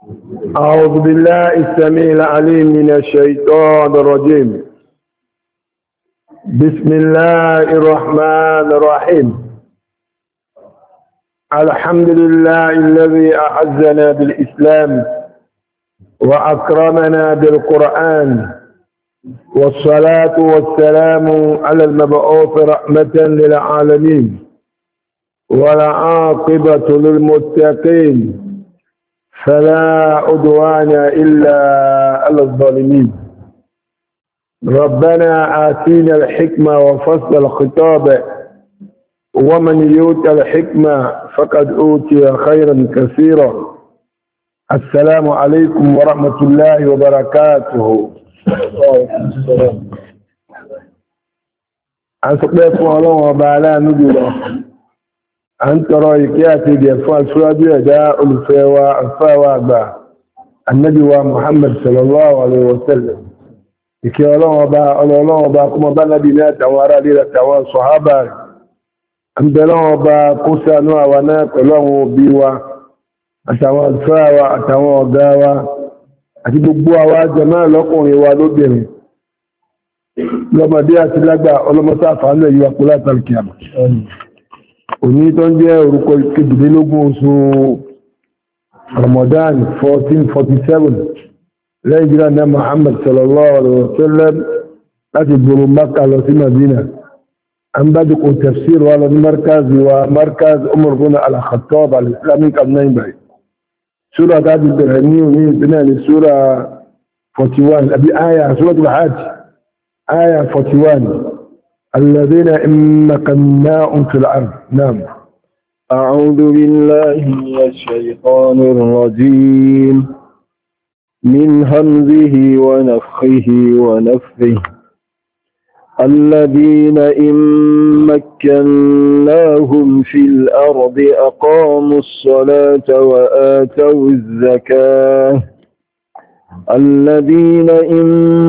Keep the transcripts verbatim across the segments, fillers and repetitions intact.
أعوذ بالله السميع العليم من الشيطان الرجيم. بسم الله الرحمن الرحيم. الحمد لله الذي أعزنا بالإسلام وأكرمنا بالقرآن، والصلاة والسلام على المبعوث رحمة للعالمين والعاقبة للمتقين فلا عدوان إلا على الظالمين. ربنا آتينا الحكمة وفصل الخطاب، ومن يؤت الحكمة فقد أوتي خيرا كثيرا. السلام عليكم ورحمة الله وبركاته. أسقطكم الله وبعلا نجلا أن ترى يكياتي بأفعال سورة جاء الفاوى الفاوى با النبي محمد صلى الله عليه وسلم يكي الله وبا الله وبا كما با نبينا توارى ليلة توارى صحابة أن الله وبا كسانوا وناك الله بيوا أتوى الفاوى أتوى داوى أتبقوا وجمال لكم يوالدهم لما ديات لقى ولمسافة عنه يوقلات الكيامة. Òní tó ń jẹ́ orúkọ kejìlélógún oṣù Ramadan fourteen forty-seven lẹ́yìn jíra ní Muhammad sallallahu alaihi wasallam láti gbòrò Makka lọ sí Madina. An bá dùkú tafsir wa lọ ní markaz wa markaz Umar bin al-Khattab al-Islamic abnayin bai. Sura ta ti bẹ̀rẹ̀ ní òní ìpínlẹ̀ ní Sura forty-one àbí aya Suratul Hajj aya forty-one. الذين إن مكناهم في الأرض. نعم. أعوذ بالله من الشيطان الرجيم من همزه ونفخه ونفثه. الذين إن مكناهم في الأرض أقاموا الصلاة وآتوا الزكاة. الذين إن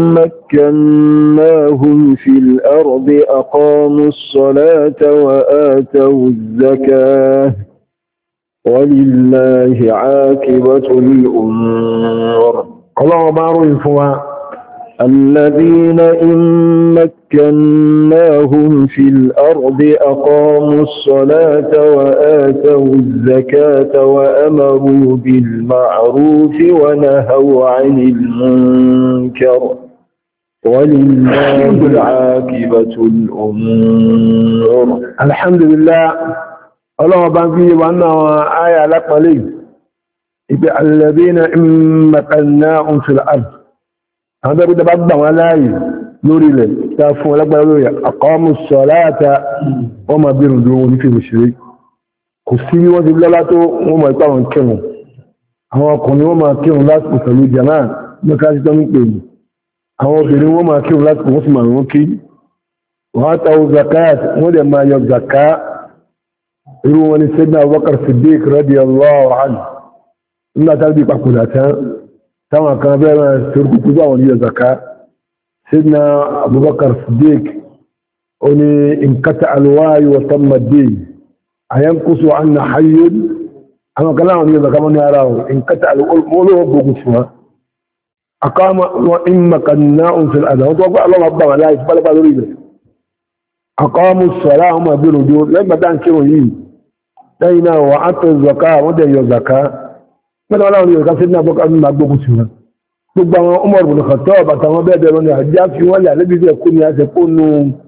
مكناهم في الأرض أقاموا الصلاة وآتوا الزكاة ولله عاقبة الأمور. الله معروف. الذين إن مكناهم في الأرض أقاموا الصلاة وآتوا الزكاة وأمروا بالمعروف ونهوا عن المنكر ولله عاقبة الأمور. الحمد لله. الله بانكي وانا آية لقلي الذين إن مكناهم في الأرض هذا بده بعض ولاي نوري له تعرفوا لك بقولوا اقاموا الصلاه وما بيردون في مشرك كسي وجب لاتو وما يقوم كانوا àwọn ọkùnrin wọ́n máa kírun lásìkò pẹ̀lú jàmáà mẹ́kájí tó ń pè ní àwọn obìnrin wọ́n máa kírun lásìkò wọ́n sì máa wọ́n kí wọ́n á tàwọn zakat wọ́n dẹ̀ máa yọ zaka irú wọn ni Sayyidina Abubakar Siddiq radiyallahu anhu nígbà tàbí papòdà tán táwọn kan bẹ́rẹ̀ ṣorúkú púpọ̀ àwọn ilé zaka. Sayyidina Abubakar Siddiq ó ní inkata alwayu wa tamma din ayankusu anna hayyun àwọn kan láwọn ilé zaka mọ́ ní ara ọ̀ inkata alwayu gbogbo tí wọ́n akama wa in makannahum fil ardi wọ́n tó gbọ́ alọ́wọ́ bá wọn láì pálẹ́pá lórí rẹ̀ aqamu ssalah àwọn àgbèrò jọ lẹ́gbàtà ń kírun yìí lẹ́yìn náà wà á tó zaka wọ́n dẹ̀ yọ zaka mẹ́ta wọn láwọn yorùbá Sayyidina Abubakar ní agbógun sí wọn gbogbo àwọn Umar bin Khattab àtàwọn bẹ́ẹ̀ bẹ́ẹ̀ lọ́nà àjá fi wọ́n lè àlébi sí ẹ̀kọ́ ní àṣẹ kó nu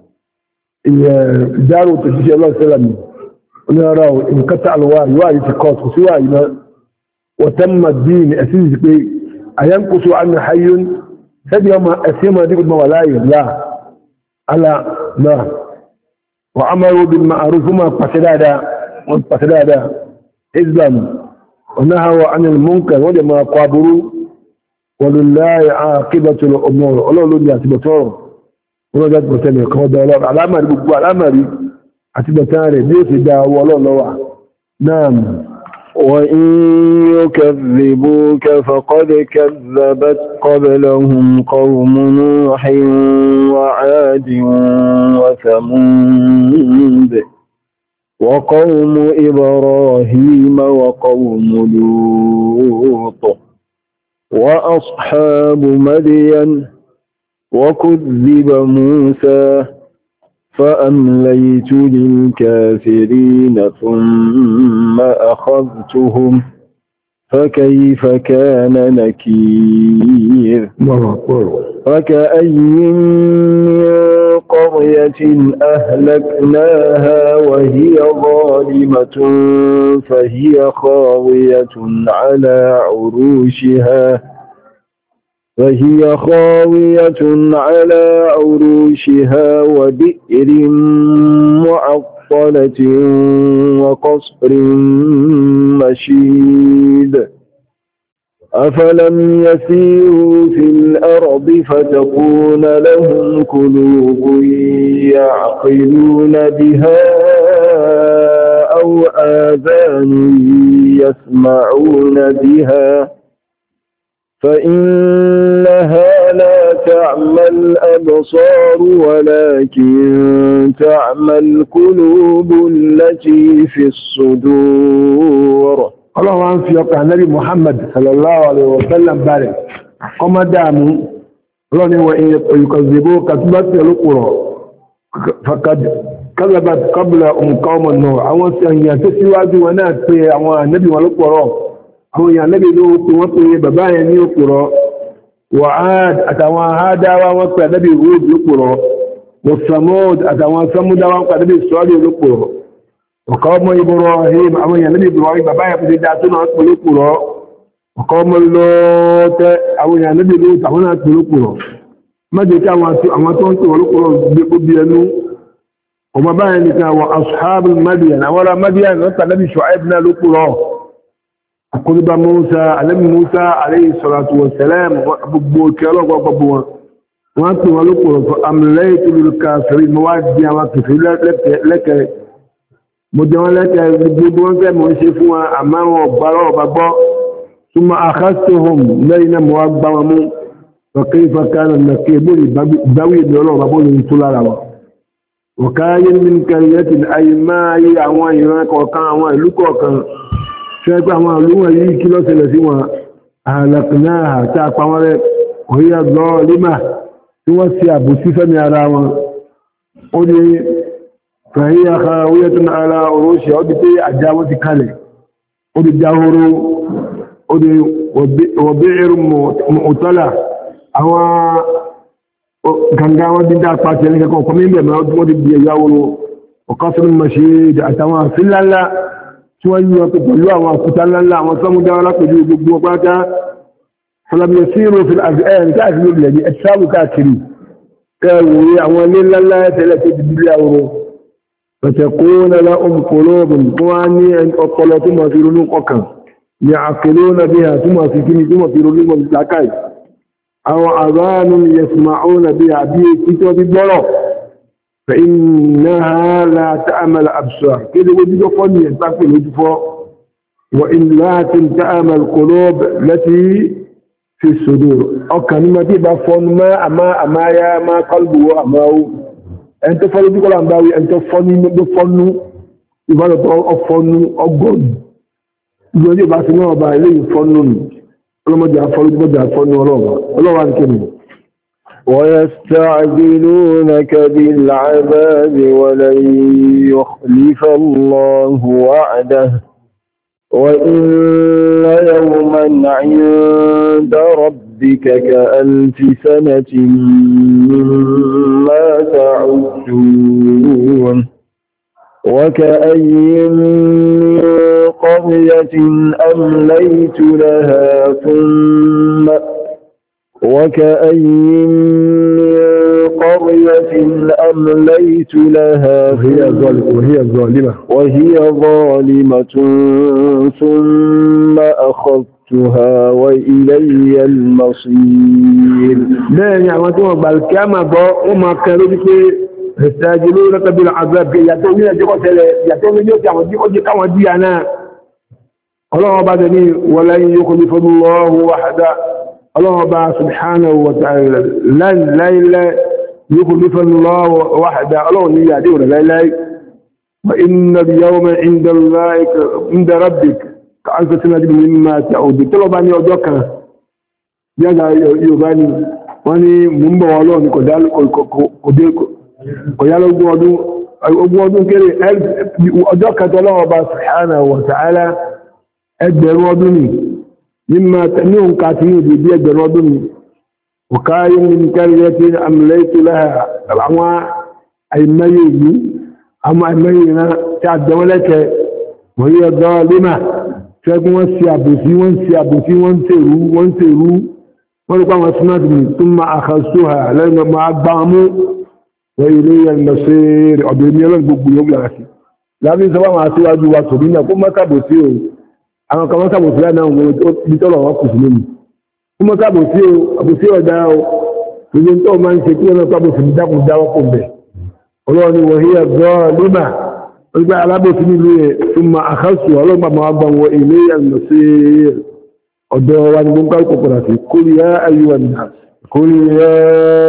ìdárò tó ṣiṣẹ́ ọlọ́ọ̀sẹ́lá mi onírànà ìkẹta àlùwà ìwà yìí ti kọ́ kò sí wà yìí náà wọ́tẹ́mà dín ẹ̀sìn sí pé àyẹ́nkóso àmì hayyún sẹ́bi ọmọ ẹ̀sìn ọmọ dígbò wà láàyè láà alá náà wà amaru bil ma'ruf fún ma pàṣẹ dáadáa wọ́n pàṣẹ dáadáa islam ونهوا عن المنكر ولما قابروا ولله عاقبة الأمور الله لن يعتبطور ولا جات بتاني قوضة الله على أمر بقوا على أمر عتبتاني بيوت دا والله لوع. نعم. وإن يكذبوك فقد كذبت قبلهم قوم نوح وعاد وثمود وقوم إبراهيم وقوم لوط وأصحاب مدين وكذب موسى فأمليت للكافرين ثم أخذتهم فكيف كان نكير فكأي من قرية أهلكناها وهي ظالمة فهي خاوية على عروشها فهي خاوية على عروشها وبئر معطلة وقصر مشيد أفلم يسيروا في الأرض فتكون لهم قلوب يعقلون بها أو آذان يسمعون بها فإنها لا تعمى الأبصار ولكن تعمى القلوب التي في الصدور. الله عن في يقع النبي محمد صلى الله عليه وسلم بارك قم داموا الله وإن يكذبوك تبت القرى فقد كذبت قبل أم قوم النور أو سيتسواج ونات في النبي والقرى أو النبي له وطي ببايا القرى وعاد أتوا هذا وطي النبي هود القرى والثمود أتوا ثمود وطي النبي صالح القرى وقوم إبراهيم أو النبي إبراهيم ببايا بداتنا أطول القرى وقوم اللوط أو النبي لوط أونا أطول القرى ما جاء أما تنتظر القرى بينو وما بينك وأصحاب المدين أولا مدين نطلع النبي شعيبنا القرى قلب موسى النبي موسى عليه الصلاة والسلام وأبوك الله وأبوه وأنتم القرى فأمليت للكافرين مواد يا لك لك مجملك بدون كمشفوا أمام وبرا وبابا ثم أخذتهم لين موابهم فكيف كان النكير دوي دولو بابو لنطلع وكاين من كرية أي ما هي أوان يراك وكان أوان لك وكان شايف أوان لوها يجي كيلو سلسوا أهلكناها تاقوا وهي ظالمة توسع بسيفة يراوا قولي فهي خاوية على عروشها ودي أجاوة كالي ودي جاهرو ودي وبئر مؤتلة أو كان ودي دا قاتل كان كمين بما ودي جاهرو وقصر المشيد أتوا في الله شوية تقولوا وقتل الله وصموا دارا قجوا بقواتا فلم يسيروا في الأذئان كافروا الذي أجساموا كافرين قالوا يعوان الله ثلاثة بالله فتكون لهم قلوب قواني أن أقلوا ثم في رنوقك يعقلون بها ثم في كني ثم في رنوق الزكاة أو أذان يسمعون بها بيت وبالبلو فإنها لا تعمل أبصار كده وجد فني يتبقى الهدفة وإن لا تعمل القلوب التي في الصدور أو كلمة بفن ما أما أما يا ما قلبه أماه أنت فلو بيقول عن باوي أنت فني بفنو يبقى أفنو أقول يقول يبقى سنوه بايلي فنون ولما جاء فلو جاء فنو ولوما ولوما الكلمة ويستعجلونك بالعذاب ولن يخلف الله وعده وإن يوما عند ربك كألف سنة مما تعدون وكأي من قرية أمليت لها ثم وكأي من قرية أمليت لها وهي ظالمة وهي ظالمة ثم أخذتها وإلي المصير. لا يعمدون بالكامة وما كانوا يستعجلونك بالعذاب يتومي يتومي يتومي كما ديانا الله بعدني ولن يخلف الله وحده الله سبحانه وتعالى لن لا لا يخلف الله وحده الله يهديه لا لا وإن اليوم عند الله عند ربك كألف سنة مما تعود طلب أن يودك yàgà Yorùbá ni wọ́n ní mú ń bọ̀ ọlọ́run ní kọ̀yálógún ọdún ogún ọdún kéré ọjọ́ kẹta lọ́wọ́ bá subhanahu wa ta'ala ẹgbẹ̀rún ọdún ni mímọ̀ ní òǹkà tí ní ìdí ẹgbẹ̀rún ọdún ni ọ̀káyé ní kẹrìyẹ tí amìlẹ́tò láà àwọn àìmẹ́yẹ ìlú àwọn àìmẹ́yẹ ìran tí a dẹ̀wọ́n lẹ́kẹ̀ wọ́n yẹ gan lónà tẹ́kún wọ́n sí àbòsí wọ́n sí àbòsí wọ́n tèrú wọ́n tèrú wọ́n rí pàwọn smart mi tó máa àkàṣò hà lẹ́nu máa gbá mú wọ́n ilé yẹn lọ sí ọ̀dọ̀ ní ọlọ́run gbogbo yóò gbára sí lábí sọ wọ́n máa síwájú wa tòbí náà kó má sàbòsí o àwọn kan má sàbòsí láì náà wọ́n bí tọ́lọ̀ wọn kù sí lónìí kó má sàbòsí o àbòsí ọ̀dá o gbogbo tó máa ń ṣe kí wọ́n sàbòsí ní dákun dáwọ́ kò bẹ̀ ọlọ́run ni wọ́n yẹ gbọ́ lónà wọ́n gbá alábòsí nílùú yẹn tó máa àkàṣù ọlọ́gbà máa gbà wọ ilé yẹn lọ sí ọ̀dọ̀ wa ni gbọ́n kọ́ padà sí kul ya ayyuhan nas قل يا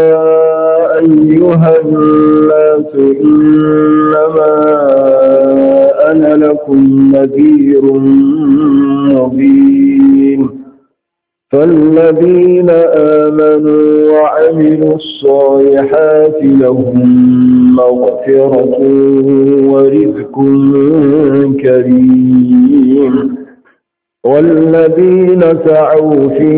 أيها الناس إنما أنا لكم نذير مبين فالذين آمنوا وعملوا الصالحات لهم مغفرة ورزق كريم والذين سعوا في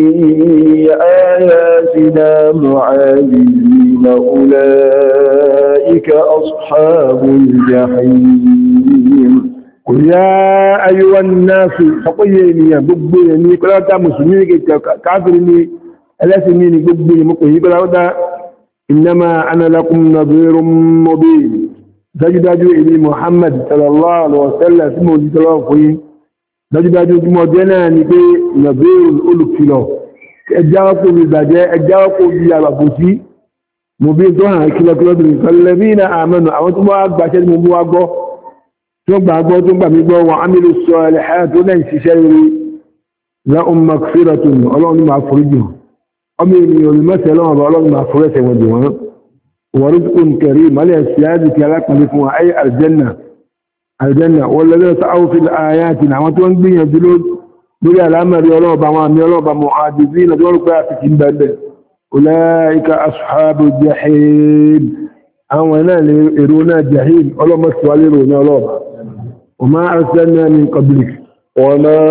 آياتنا معاذين أولئك أصحاب الجحيم قل يا أيها الناس فقيني بقبيني كلا تا مسلمين كافرني ألاسمين بقبيني مقهي كلا إنما أنا لكم نظير مبين سجدوا إلي محمد صلى الله عليه وسلم سمو جد الله فيه dájúdájú tí mo jẹ́ náà ni pé nàbẹ́rùn olùkìlọ̀ ẹjáwọ́pò ìgbàjẹ́ ẹjáwọ́pò ìyàwó sí mo bí tó hàn kílọ̀kílọ̀ bí kọlẹ̀bí na àmẹ́nu àwọn tó máa gbàṣẹ́ mo bú wá gbọ́ tó gbà gbọ́ tó gbà mí gbọ́ wọn amílù sọ ẹlẹ́hẹ́ tó lẹ́yìn ṣiṣẹ́ rí láhùn magfiratun ọlọ́run máa foríjì ọmọ ènìyàn ní mẹ́sẹ̀ lọ́wọ́ ọlọ́run máa forẹ́sẹ̀ wọn dì wọ́n wọ́n rizqun karim mọ́lẹ̀ síyáàdì kí alápàdé fún wa ayé aljanna الجنة والذين سعوا في الآيات نعمة وانبين يدلون بلا الأمر يولوبا وعم يولوبا معاجزين دولك يأتكين بلد أولئك أصحاب الجحيم أولا لإرونا الجحيم أولا مسوى لإرونا يولوبا وما أرسلنا من قبلك وما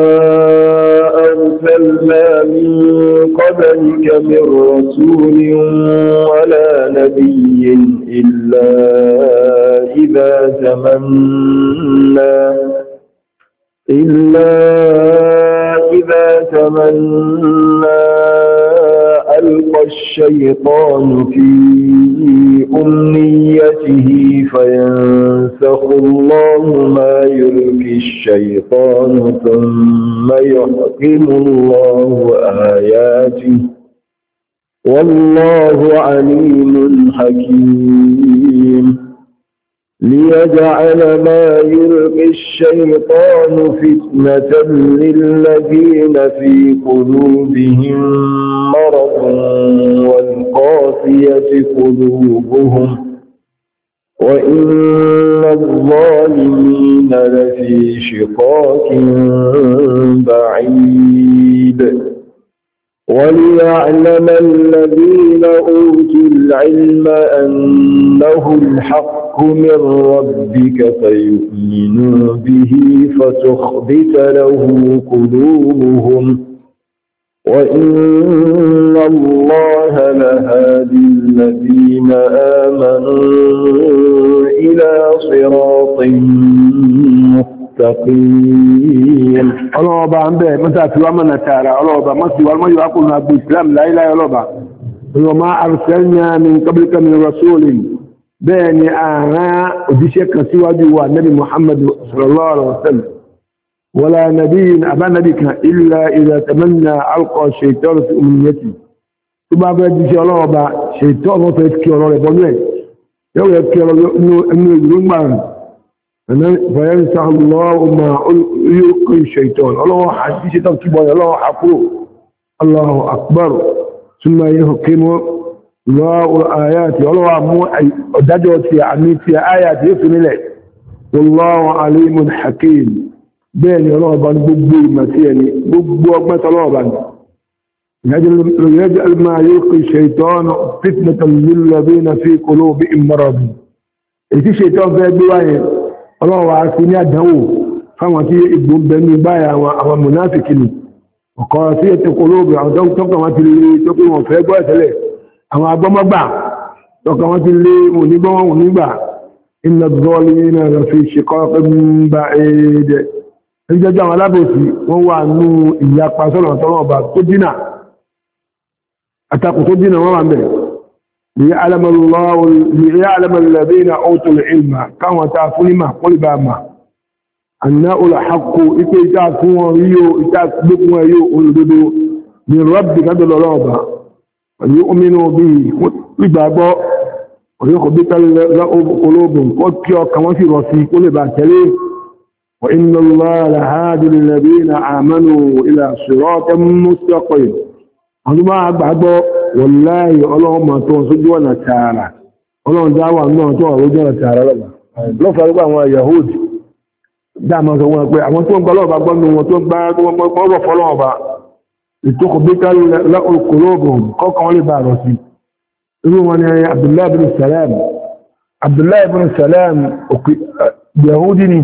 أرسلنا من قبلك من رسول ولا نبي إلا إذا تمنى إلا إذا تمنى ألقى الشيطان في أمنيته فينسخ الله ما يلقي الشيطان ثم يحكم الله آياته والله عليم حكيم ليجعل ما يلقي الشيطان فتنة للذين في قلوبهم مرض والقاسية قلوبهم وإن الظالمين لفي شقاق بعيد وليعلم الذين أوتوا العلم أنه الحق من ربك فيؤمنوا به فتخبت له قلوبهم وإن الله لهادي الذين آمنوا إلى صراط مستقيم الله أبا عن به متى توامنا تعالى الله أبا مصر والمجر أقولنا بالإسلام لا إله إلا الله وما أرسلنا من قبلك من رسول بين آنا وديشك سوى جوا النبي محمد صلى الله عليه وسلم ولا نبي أبا نبيك إلا إذا تمنى ألقى الشيطان في أمنيته ثم أبا ديش الله أبا شيطان فيذكر الله يبنيه يوم يذكر الله إنه يجرون معه فينسخ الله ما يلقي الشيطان الله حديث تكتبه الله حقوه الله أكبر ثم يحكم الله الآيات الله مو دجوت في عميد في آيات يفهم إليه والله عليم حكيم بين الله بان بقبو المسيني بقبو أقمة الله بان يجعل ما يلقي الشيطان فتنة للذين في قلوبهم مرض èyí ṣètọ́n fẹ́ gbé wáyé ọlọ́wọ́ àti ní àdánwò fáwọn tí ìgbò ń bẹ ní báyà àwọn mùnáfìkì ni ọ̀kọ̀ sí ètò olóògbé àwọn tó ń tọ́kọ̀ wọn ti lè tó pé wọn fẹ́ gbọ́ ẹ̀tẹ́lẹ̀ àwọn agbọ́mọ́gbà tọ́kọ̀ wọn ti lè wọn nígbọ́ wọn nígbà iná bọ́ọ̀lì náà lọ fi ṣekọ́ bá ẹ̀ẹ́dẹ̀ ẹjọ́jọ́ àwọn alábòsí wọ́n wà nú ìyapa sọ́nà tọ́lọ́ ọba tó dínà àtakò tó dínà wọ́n wà mẹ́ ليعلم الله ليعلم الذين اوتوا العلم كما تعرفون ما قل بما انه الحق اتعفوا ويو اتعبوا ويو ولدوا من ربك هذا الله ويؤمنوا به ويبابوا ويخبط قلوبهم وكيو كما في راسي كل باكلي وان الله لهادي الذين امنوا الى صراط مستقيم هذا بعد والله ọlọ́run ma tó sójú ọ̀nà tààrà ọlọ́run dáwà náà tó ọ̀rọ̀ ojú ọ̀nà tààrà lọ́gbà lọ́fà lọ́gbà àwọn Yahudi dáàmà sọ wọn pé àwọn tó ń gbọ́ lọ́ọ̀bá gbọ́nù wọn tó ń gbá gbọ́gbọ́ fọ́lọ́ọ̀bá ìtókò bí kálùkùlọ́ọ̀bùn kọ́kàn wọn lè bá rọ̀ sí irú wọn ni Abdullahi bin Salam Abdullahi bin Salam Yahudi ni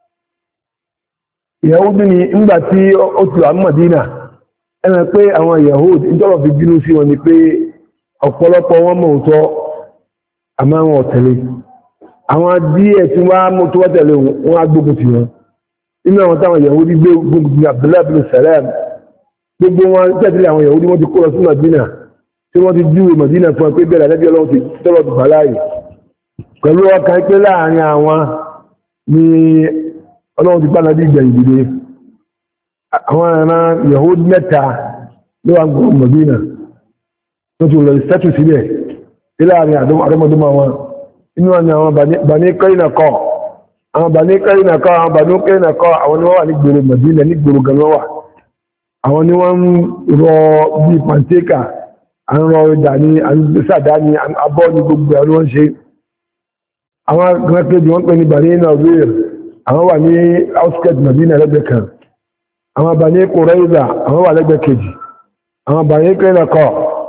Yahudi ni ńgbà tí ó ti wà Madina ẹnà pé àwọn Yahudi ìjọba fi bínú sí wọn ni pé ọ̀pọ̀lọpọ̀ wọn mọ̀ òótọ́ àmọ́ àwọn ọ̀tẹ̀lé àwọn díẹ̀ tí wọ́n mọ̀ tó wọ́n tẹ̀lé wọn á gbógun tì wọn nínú àwọn táwọn Yahudi gbé gbógun tì Abdullahi bin Salam gbogbo wọn tẹ̀lé àwọn Yahudi wọ́n ti kó lọ sí Madina tí wọ́n ti júwe Madina fún ẹ pé bẹ́ẹ̀ lẹ́bí ọlọ́run ti tọ́lọ̀ ti bàláyé pẹ̀lú ọkàn pé láàrin àwọn ni ọlọ́run ti bá nàbí ìgbẹ̀yìn dìde àwọn ará Yahudi mẹ́ta ló wà gbọ́n Madina tó ti lọ ìsẹ́tù sílẹ̀ láàrin àdọ́mọdọ́mọ wọn inú wọn ni àwọn Bani Qaynaqā àwọn Bani Qaynaqā àwọn Bani Qaynaqā àwọn ni wọ́n wà ní gbòrò Madina ní gbòrò gan wà àwọn ni wọ́n ń rọ bí pàǹtíkà à ń rọ ìdà ní àdúgbòsàdá ní abọ́ ní gbogbo àwọn wọ́n ṣe àwọn gbẹ́kẹ́jì wọ́n pè ní Bani Nadir àwọn wà ní outskirts Madina lẹ́gbẹ̀ẹ́ kan àwọn Bani Qurayza àwọn wà lẹ́gbẹ̀ẹ́ kejì àwọn Bani Qaynaqā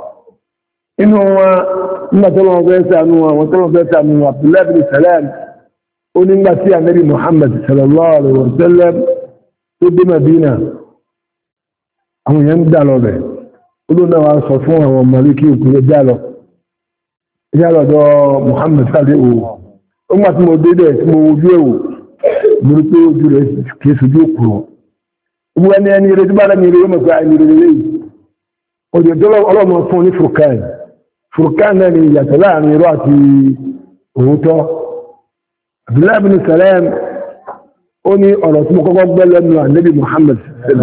inú wọn nígbàtọ́lọ́wọ́ fẹ́ sànú àwọn tọ́lọ́wọ́ fẹ́ sànú Abdullahi bin Salam ó nígbà tí Ànábì Muhammad sallallahu alaihi wa sallam tó dé Madina àwọn èèyàn ń dà lọ bẹ̀ ó ló náà wá sọ fún àwọn Màlíkì òkúrẹ́ jálọ jálọ̀dọ̀ Muhammad sáré òwò ó gbà tí mo dé dẹ̀ tí mo wojú ẹ̀wò mo rí pé ojú rẹ̀ kìí sojú òkúrọ̀ gbogbo ẹni ẹni rẹ̀ tí bá lẹ́ni rẹ̀ yóò mọ̀ pé ẹni rẹ̀ lẹ́yìn òjòjọ́ ọlọ́mọ fún ní Furqan Furqan náà ni ìyàtọ̀ láàrin irọ́ àti òótọ́ Abdullahi bin Salam ó ní ọ̀rọ̀ tí mo kọ́kọ́ gbọ́ lẹ́nu Ànábì Muhammad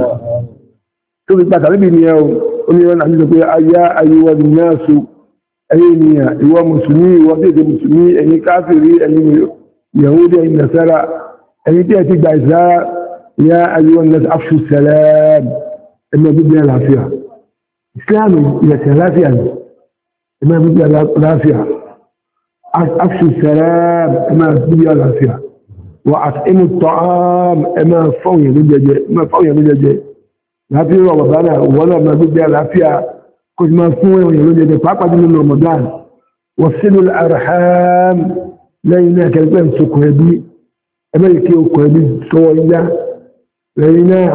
tó fi pàtàkì níbi ni ẹ ó ní ọ̀nà àti sọ pé ayá ayíwọ́ ni náà so ẹ̀yìn ènìyàn ìwọ mùsùlùmí ìwọ tí èdè mùsùlùmí ẹ̀yin káfìrí ẹ̀yin Yahudi ẹ̀yin Nasara ẹ̀yin tí ẹ ti gba ìsá yá ayíwọ́ ni náà afṣu salam ẹ̀mọ́ gbígbé àlàáfíà Islam ìyẹ̀sẹ̀ àlàáfíà ni ẹ̀mọ́ gbígbé àlàáfíà afṣu salam ẹ̀mọ́ gbígbé àlàáfíà wà àtìmù tọ́ám ẹ̀mọ́ fọ́wọ̀n ló jẹjẹ láti rọ̀ bàbá náà wọ́n náà máa gbígbé àlàáfíà kò sí máa fún ẹ̀wọ̀n ló jẹjẹ pàápàá nínú Ramadan wọ́n sínú arham lẹ́yìn náà kẹ́lẹ́pẹ́ ń sokùn ẹbí ẹ̀mọ́ ìké okùn ẹbí sọ́wọ́ yá lẹ́yìn náà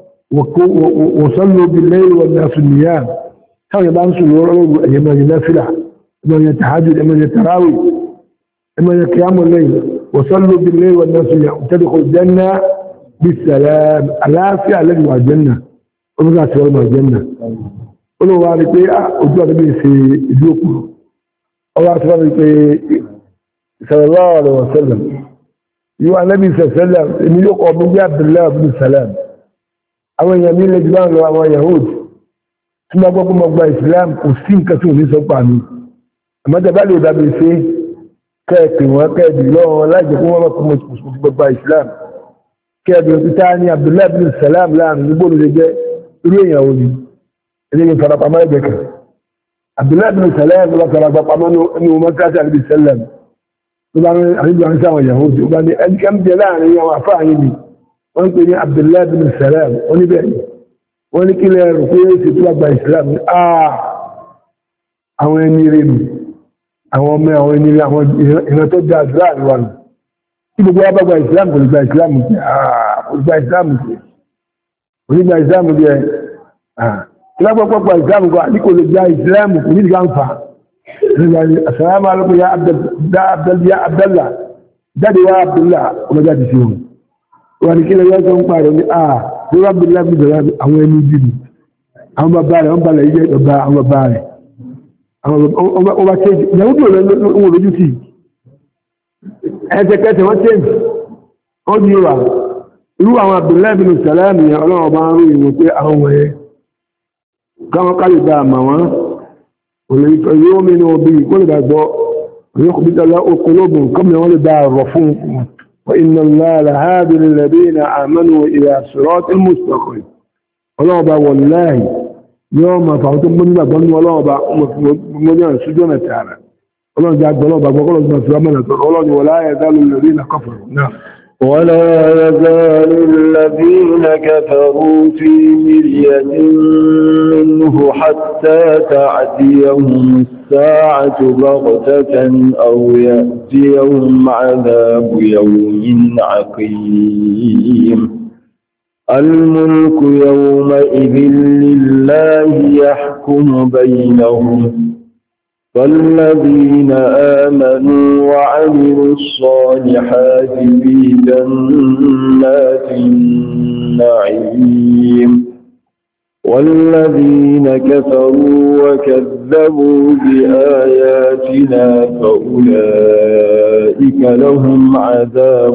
وصلوا بالليل والناس النيام كانوا يبانسوا يوروا ايما ينافلة اما يتحاجد اما يتراوي اما يقيام الليل وصلوا بالليل والناس النيام تدخل الجنة بالسلام العافية الذي هو الجنة ومن سوى ما الجنة قلوا والدي ادوا نبي في ذوقه الله سبحانه صلى الله عليه وسلم يوى النبي صلى الله عليه وسلم ان يقع من عبد الله بن سلام àwọn èèyàn ní ilẹ̀ jùlọ lọ àwọn Yahudi tí wọ́n gbọ́gbọ́ mọ́gbà Islam kò sí nǹkan tí ò ní sọ pa mi àmọ́tẹ́bá lè dábì sí kẹ́ẹ̀pì wọn kẹ́ẹ̀bì lọ́wọ́ láìjẹ́ fún wọn mọ́kún mọ́kún gbọ́gbà Islam kẹ́ẹ̀bì òkúta ní Abdullahi bin Salam láàrin nígbò ló lè jẹ́ irú èèyàn òní eléyìí farapamọ́ ẹgbẹ́ kan Abdullahi bin Salam ló farapamọ́ ní ọmọ káàtà àbí Salam tó bá ń àríjọ àwọn sáwọn Yahudi ó bá ní ẹni kẹ́ ń jẹ láàrin àwọn afáàyè mi wọ́n pè ní Abdullahi bin Salam oníbẹ̀rẹ̀ wọ́n ní kí lẹ́rù pé ó sì tó àgbà ìsìlámù àà àwọn ẹni rẹ̀ nù àwọn ọmọ àwọn ẹni rẹ̀ àwọn ìran tó dá àdúrà àríwá nù tí gbogbo wa bá gba ìsìlámù kò lè gba ìsìlámù jẹ́ àà kò lè gba ìsìlámù jẹ́ kò lè gba ìsìlámù jẹ́ àà tí wọ́n gbọ́ gba ìsìlámù kò ní kò lè gba ìsìlámù kò ní ìgbà ń fa assalamu alaikum ya Abdallah jáde wá Abdullah ọmọ jáde sí wọn wọ́n ní kí lè yọ́ tó ń pààrọ̀ ní àà tí wọ́n bí lábí bẹ̀rẹ̀ àwọn ẹni jìdì àwọn bàbá rẹ̀ wọ́n balẹ̀ ilé ọba àwọn bàbá rẹ̀ àwọn ọba kéjì ìyàwó tí wọ́n lójú sí ẹ̀ẹ́tẹ̀kẹ́tẹ̀ wọ́n tẹ́jì ó ní wà irú àwọn Abdullahi bin Salam yẹn ọlọ́wọ́ bá ń rú ìwọ̀n pé àwọn wọ̀nyẹ káwọn kálì bá àmà wọn olùyíkọ yóò mẹ́nu obì kó lè bá gbọ́ yóò kò bí tọ́lá okòlóbùn kọ́mìnà wọn lè bá rọ̀ fún وإن الله لهادي للذين آمنوا إلى صراط المستقيم الله با والله يوم فاوتم من بن والله با من سجون تعالى الله جاد الله با قول الله سبحانه وتعالى ولا يزال الذين كفروا نعم ولا يزال الذين كفروا في مرية منه حتى تأتيهم الساعة بغتة أو يأتيهم عذاب يوم عقيم الملك يومئذ لله يحكم بينهم فالذين آمنوا وعملوا الصالحات في جنات النعيم والذين كفروا وكذبوا بآياتنا فأولئك لهم عذاب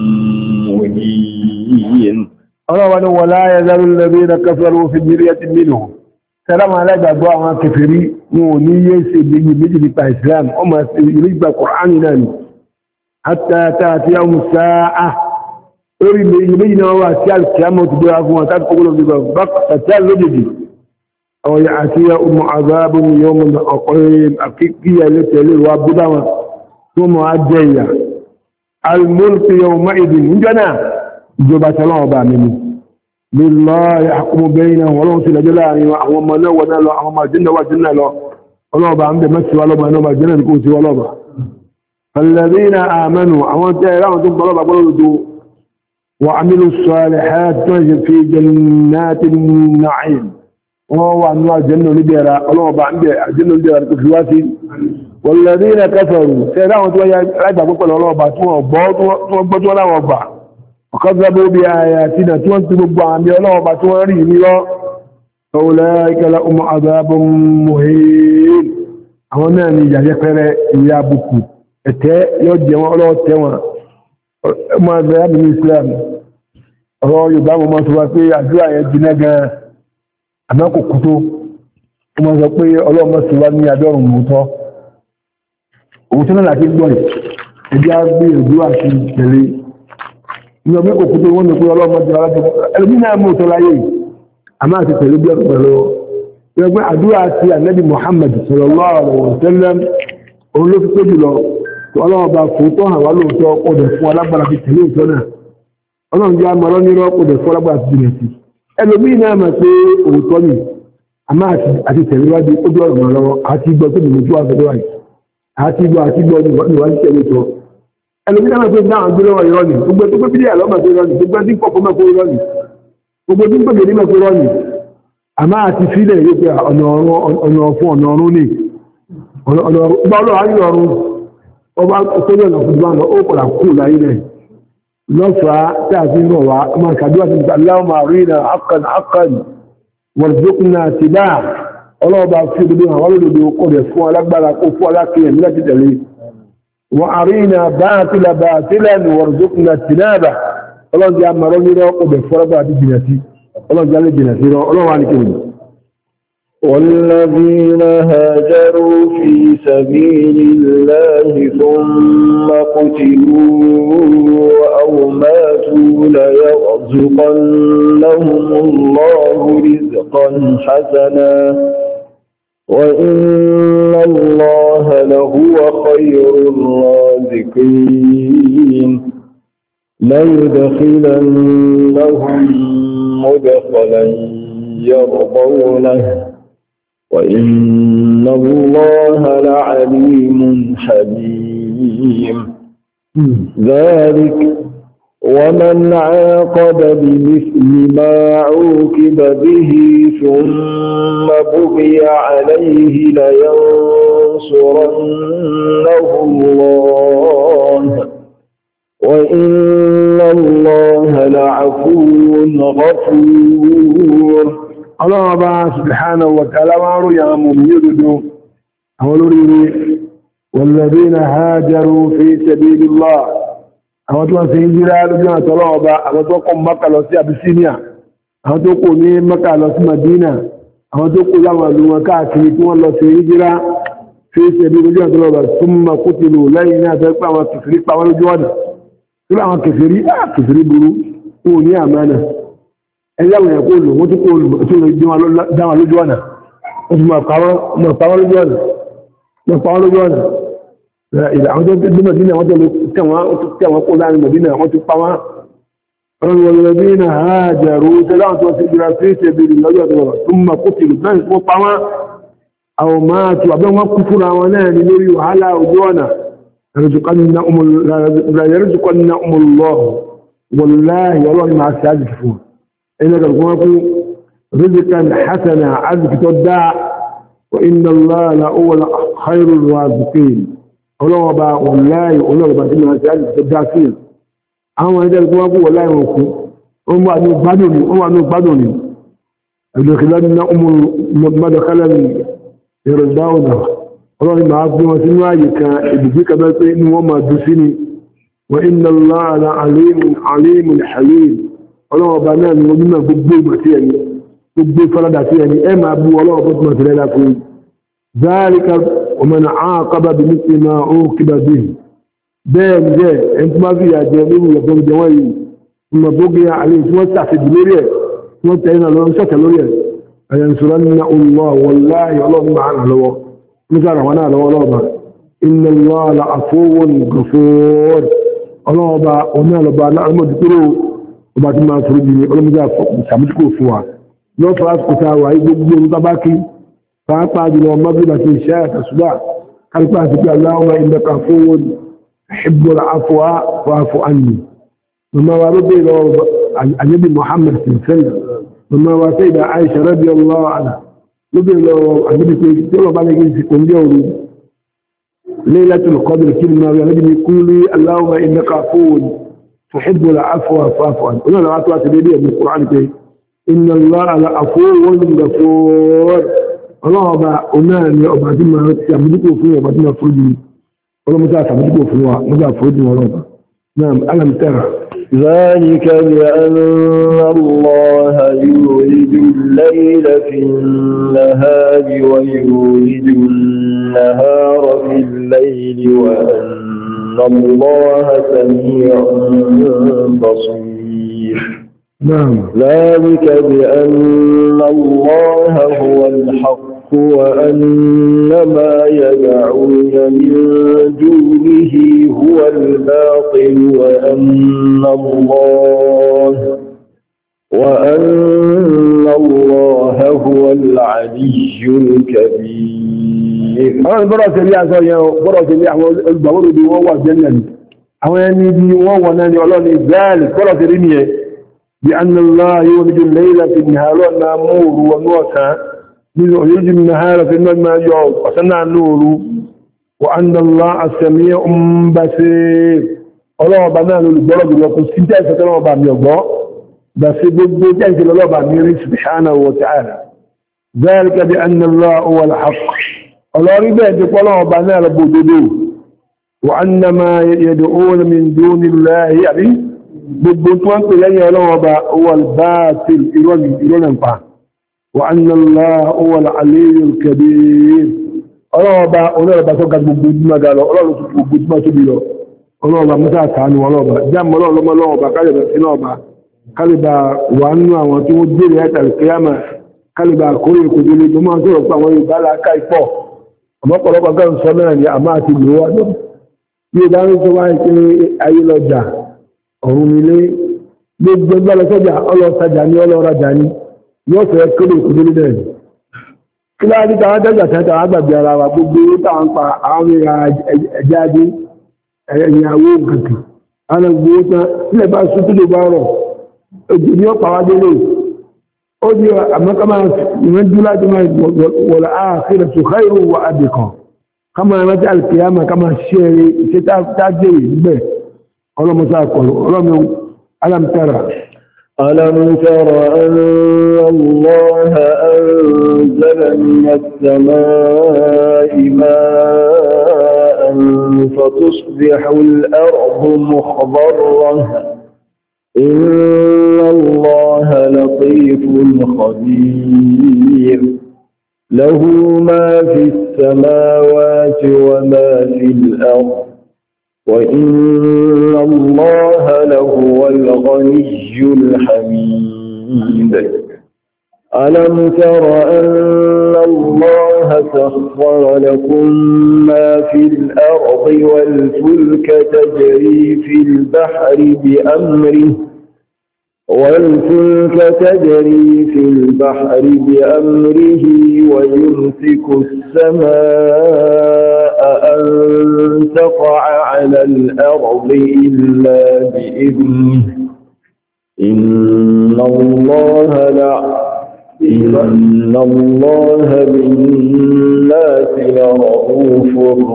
مهين الله ولا يزال الذين كفروا في مرية منهم سلام عليك أبوة كفري نونية سيدي بجل الإسلام أما يريد القرآن ناني حتى تأتي يوم الساعة أريد يبين هو أسيال الكيامة وتبعكم وتدخلوا بقى لجدي أو يأتي أم عذاب يوم أقيم أكيكية لتليل وابدما ثم أجيّا الملك يومئذ من جنا جبت الله بامني لله يحكم بينهم ولو سلجلاني وهم نونا له وهم جنة وجنة له ولو بعمد مسي ولو بأنهم جنة كوسي ولو بأ فالذين آمنوا أولا تيران تنطلب قلوا وعملوا الصالحات في جنات النعيم وهو أنواع الجنة لبيرا ولو بعمد جنة لبيرا كفواتي والذين كفروا تيران تنطلب قلوا ولو بأتوا وبأتوا ولا وبأ وكذبوا بآياتنا تنتبوا بعمل الله باتواري الله أولئك لهم عذاب مهين هنا نجا يقرأ يا بكو أتى يجي الله توا ما ذا من الإسلام الله يبغى ما سوى في أجواء الجنة أنا كوكتو ما سوى الله ما سوى من يدور موتا وصلنا لكن دوي إذا بيجوا عشان تلي ní ọmọ ìkòkò tó wọ́n ní pé ọlọ́mọdé alájọ́ ẹlùmí náà mú tó láyé àmá àti pẹ̀lú bí ọ̀pọ̀ lọ ẹgbẹ́ àdúrà sí ànábì Muhammad sallallahu alaihi wasallam òun ló fi pé jùlọ tó ọlọ́ọ̀bá fún tó hàn wá lóòótọ́ ọdẹ̀ fún alágbára fi tẹ̀lé òótọ́ náà ọlọ́run jẹ́ àmọ́ lọ́nírọ́ ọdẹ̀ fún alágbára fi jìnà sí ẹlùmí náà mọ̀ pé òótọ́ ni àmá àti tẹ̀lé wájú ó dúró ọ̀rọ̀ lọ́wọ́ àti gbọ́ tó nìmọ̀ tó wà fẹ́ wáyé àti gbọ́ àti gbọ́ níwájú tẹ̀lé tó ẹlòmí náà tó dáhùn gbé lọ́wọ́ ìrọ́nì gbogbo tó pépé díẹ̀ lọ́mọ̀ tó rọ́nì gbogbo tí ń pọ̀ fún mẹ́kọ́ rọ́nì gbogbo tí ń pèbè ní mẹ́kọ́ rọ́nì àmá àti fílẹ̀ yóò pé ọ̀nà fún ọ̀nà ọ̀run ní ọba ọlọ́run ayé ọ̀run ọba sórí ọ̀nà fún ìgbà ó kọ̀lá kú láyé rẹ̀ lọ́fàá tí a fi ń rọ̀ wá ọmọ ìkàdúrà ti gbà láwọn máa rí na haqqan haqqan warzuqna tibaa ọlọ́ọ̀bá fi òdodo àwọn olódodo kọ̀ rẹ̀ fún alágbára kó fún alákìyàn nígbà ti tẹ̀lé وأرينا باطلا باطلا وارزقنا اجتنابه الله جاء مروني رو قد فرض بجنتي الله جاء لجنتي رو الله عليك والذين هاجروا في سبيل الله ثم قتلوا أو ماتوا ليرزقنهم الله رزقا حسنا وإن الله لهو خير الرازقين ليدخلنهم مدخلا يرضونه وإن الله لعليم حليم ذلك ومن عاقب بمثل ما عوقب به ثم بغي عليه لينصرنه الله وإن الله لعفو غفور. الله سبحانه وتعالى يا مؤمنين والذين هاجروا في سبيل الله àwọn tó wọ́n ṣe hijira lójú àti ọlọ́ọ̀bá àwọn tó kọ́ Mákà lọ sí Abyssinia àwọn tó kò ní Mákà lọ sí Madina àwọn tó kò láwọn ìlú wọn káàkiri tí wọ́n lọ sí hijira fi ṣẹ̀bí lójú àti ọlọ́ọ̀bá thumma qutilu lẹ́yìn náà tó pẹ́ àwọn kèfèrí pa wọ́n lójú ọ̀nà tí àwọn kèfèrí á kèfèrí burú kò ní àmánà ẹ̀yàwó yẹn kó lò wọ́n tó kó lò tó lè dá wọn lójú ọ̀nà wọ́n ti máa pa wọ́n lójú ọ̀nà máa pa wọ́n lójú ọ̀nà إذا عودوا بالمدينة وضلوا كما قلنا عن المدينة وتقوى والذين هاجروا ثلاثة وسجرا في سبيل الله ثم قتلوا بنس وطوى أو ماتوا أبنوا كفرا ونان نريوا على وجوانا لا يرزقنهم الله والله والله مع السعادة كفور إنك القوة رزقا حسنا عزك تدع وإن الله لهو خير الرازقين ọlọ́wọ́ bá wọ̀láyé olóòrùn bá tí wọ́n ti àti ìjọdá sí àwọn ẹgbẹ́ ìgbọ́n kú wọ̀láyé wọn kú wọ́n wà ní gbádùn ní wọ́n wà ní gbádùn ní ẹgbẹ̀kìlá ní ọmọ mọ́dọ̀kálẹ̀ ní ìrọ̀dáwọ̀nà ọlọ́run máa gbé wọn sínú ààyè kan ìbùgbé kabẹ́ pé ní wọ́n máa dùn sí ni wọ́n inna Allaha alimun halim ọlọ́wọ́ bá náà ni wọ́n mímọ̀ gbogbo ìgbà sí ẹni gbogbo ìfaradà sí ẹni ẹ máa bú ọlọ́wọ́ bó ti mọ̀ sí lẹ́la fún ذلك ومن عاقب بمثل ما عوقب به بين ذا انت ما في جميل يقول جوي ثم بقي عليه ثم تحت بلوريا ثم تينا لو شك لوريا ينصرن الله والله الله معنا له نزار وانا له الله ان الله لعفو غفور الله با ona lo ba la mo dikuro o ba ti ma suru ni o mo ja samuko fún wa no fast ko ta wa gbogbo nta ba ki pàápàá jùlọ mọ́bílá ti ṣe àtàṣùgbà kálùpá àti pé Allahumma innaka afuwwun tuhibbul afwa fa'fu anni mọ́mọ́ wa rúgbé lọ ànábì Muhammad sallallahu mọ́mọ́ wa sayyida Aisha radiyallahu anha rúgbé lọ ànábì pé tí ó bá ní kí n sì kò ní òru Laylatul Qadr kí ni máa rí ànábì ní quli Allahumma innaka afuwwun tuhibbul afwa fa'fu anni onílọ̀ wá tó wá ti dé bí Qur'an pé inna Allaha la'afuwwun ghafur ọlọ́ọ̀bá onáà ni ọba tí máa ti àmójúkò fún ọba tí máa fójú ọlọ́mọdé àtàmójúkò fún wa mọ́gbà fójú ọlọ́ọ̀bá náà alamtara ذلك بأن الله يولد الليل في النهار ويولد النهار في الليل وأن الله سميع بصير نعم ذلك بأن الله هو الحق وأن ما يدعون من دونه هو الباطل وأن الله وأن الله هو العلي الكبير. أنا برا سريع سريع برا سريع البور دي وهو جنة أو يعني دي وهو ناني الله ذلك برا سريع بأن الله يولد الليل في النهار والنور والنوسع يولد النهار في الماء يوم وصنع النور وأن الله السميع بصير الله بنانه للضرب وقل سنتين فتنه بام يقضى بس بجيجة الله بام يريد سبحانه وتعالى ذلك بأن الله هو الحق الله رباه يقول الله بنانه بوددوه وأن ما يدعون من دون الله يعني gbogbo tí wọ́n pè lẹ́yìn ọlọ́wọ́ bá owó albáàtìl ìrọ́nà ń pa wa anna Allaha huwa al-aliyyul kabir ọlọ́wọ́ bá olóòrọ̀ bá tó ga gbogbo ojúmọ́ ga lọ ọlọ́rọ̀ tó gbogbo ojúmọ́ tóbi lọ ọlọ́wọ́ bá mọ́sá àtàánú ọlọ́wọ́ jáàmù ọlọ́wọ́ bá kálíbà sínú ọba kálíbà wà nínú àwọn tí wọ́n jẹ́rẹ̀ ẹ̀tà ìkẹyàmà kálíbà kórè ìkòjúlé tó máa ń sọ̀rọ̀ pé àwọn Yorùbá láká ipọ̀ ọmọpọ̀lọpọ̀ gan sọ náà ni àmá àti ìlú wa lọ bí ó bá ń sọ wáyé pé ayé lọ́jà ọ̀run ilé gbogbo ẹgbẹ́ lọ́sọ́jà ọlọ́sàjà ní ọlọ́rajà ní yóò fẹ́ kéde ìkúdé nílẹ̀ kí láti tàwọn dẹ́gbà tẹ́ta àgbàgbé ara wa gbogbo táwọn pa àwọn ẹ̀jáde ẹ̀yàwó gàkì àwọn gbogbo tán sílẹ̀ bá sún tó lè bá rọ̀ òjò ní ọ̀pá wá délé ó di àmọ́kámá ìwọ̀n dúró láti máa wọ̀lá ààfin tó káìrò wà àdìkan kama rántí alkiyama kama ṣẹ́rẹ̀ iṣẹ́ tájẹ́ ìgbẹ̀ ọlọ́mọsá kọ̀rọ̀ ọlọ́mọ alamtara ألم تر أن الله أنزل من السماء ماء فتصبح الأرض مخضرة إن الله لطيف خبير له ما في السماوات وما في الأرض وإن الله لهو الغني الحميد ألم تر أن الله سخر لكم ما في الأرض والفلك تجري في البحر بأمره والفلك تجري في البحر بأمره ويمسك السماء أن تقع على الأرض إلا بإذنه إن الله لا إن الله بالناس لرؤوف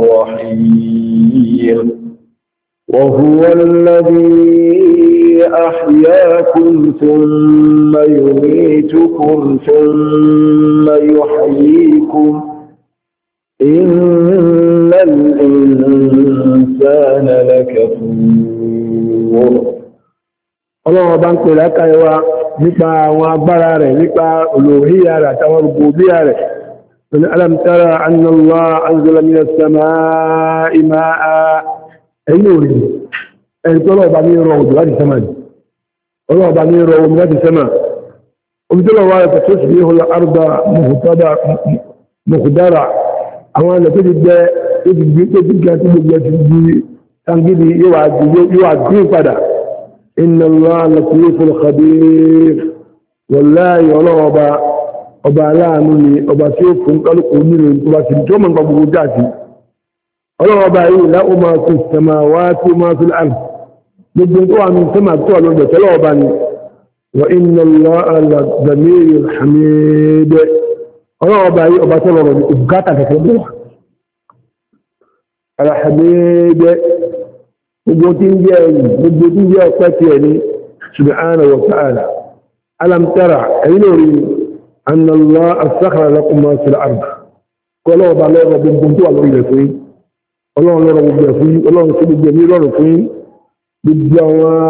رحيم وهو الذي أحياكم ثم يميتكم ثم يحييكم إن الإنسان لكفور الله بانك لك يوا nípa àwọn agbára rẹ̀ nípa olóhíyà rẹ̀ àtàwọn rububiyya rẹ̀ من ألم ترى أن الله أنزل من السماء ماء أيوري ẹni tó lọ́ọ̀bá ní rọ òjò láti sẹ́mà ní ọlọ́ọ̀bá ní rọ omi láti sẹ́mà omi tó lọ́wọ́ rẹ̀ tó sì ní ọlọ́ àrùbá mọ̀kúdára àwọn ilẹ̀ tó ti jẹ́ tó ti gbé tó ti gbé tó gbogbo ti di tangidi yóò wà gbé padà inna Allaha latiful khabir wallahi ọlọ́ọ̀bá ọba aláàánú ni ọba tí ó fún kálukú nínú tó bá ti tó mọ̀ gbogbo jáde ọlọ́ọ̀bá yìí láwọn máa fi sẹ́mà wá tí máa fi láàrín gbogbo tó wà ní sẹ́mà tó wà lọ́dọ̀ tẹ́lọ̀ ọba ni wa inna Allaha al-ghaniyyul hamid ọlọ́ọ̀bá yìí ọba tó lọ́rọ̀ ní ìbùkátà kẹ̀kẹ́ bọ́ al-hamid gbogbo tí ń jẹ́ ẹ̀yìn gbogbo tí ń jẹ́ ọpẹ́ tí ẹ̀ ní subhanahu wa ta'ala alam tara ẹ̀yìn lórí anna Allaha sakhkhara lakum ma fil ard kọlọ́ọ̀bá lọ́rọ̀ gbogbo tó wà lórí rẹ̀ fún ọlọ́run lọ́rọ̀ gbogbo ẹ̀ fún ọlọ́run sí gbogbo ẹ̀mí rọrùn fún gbogbo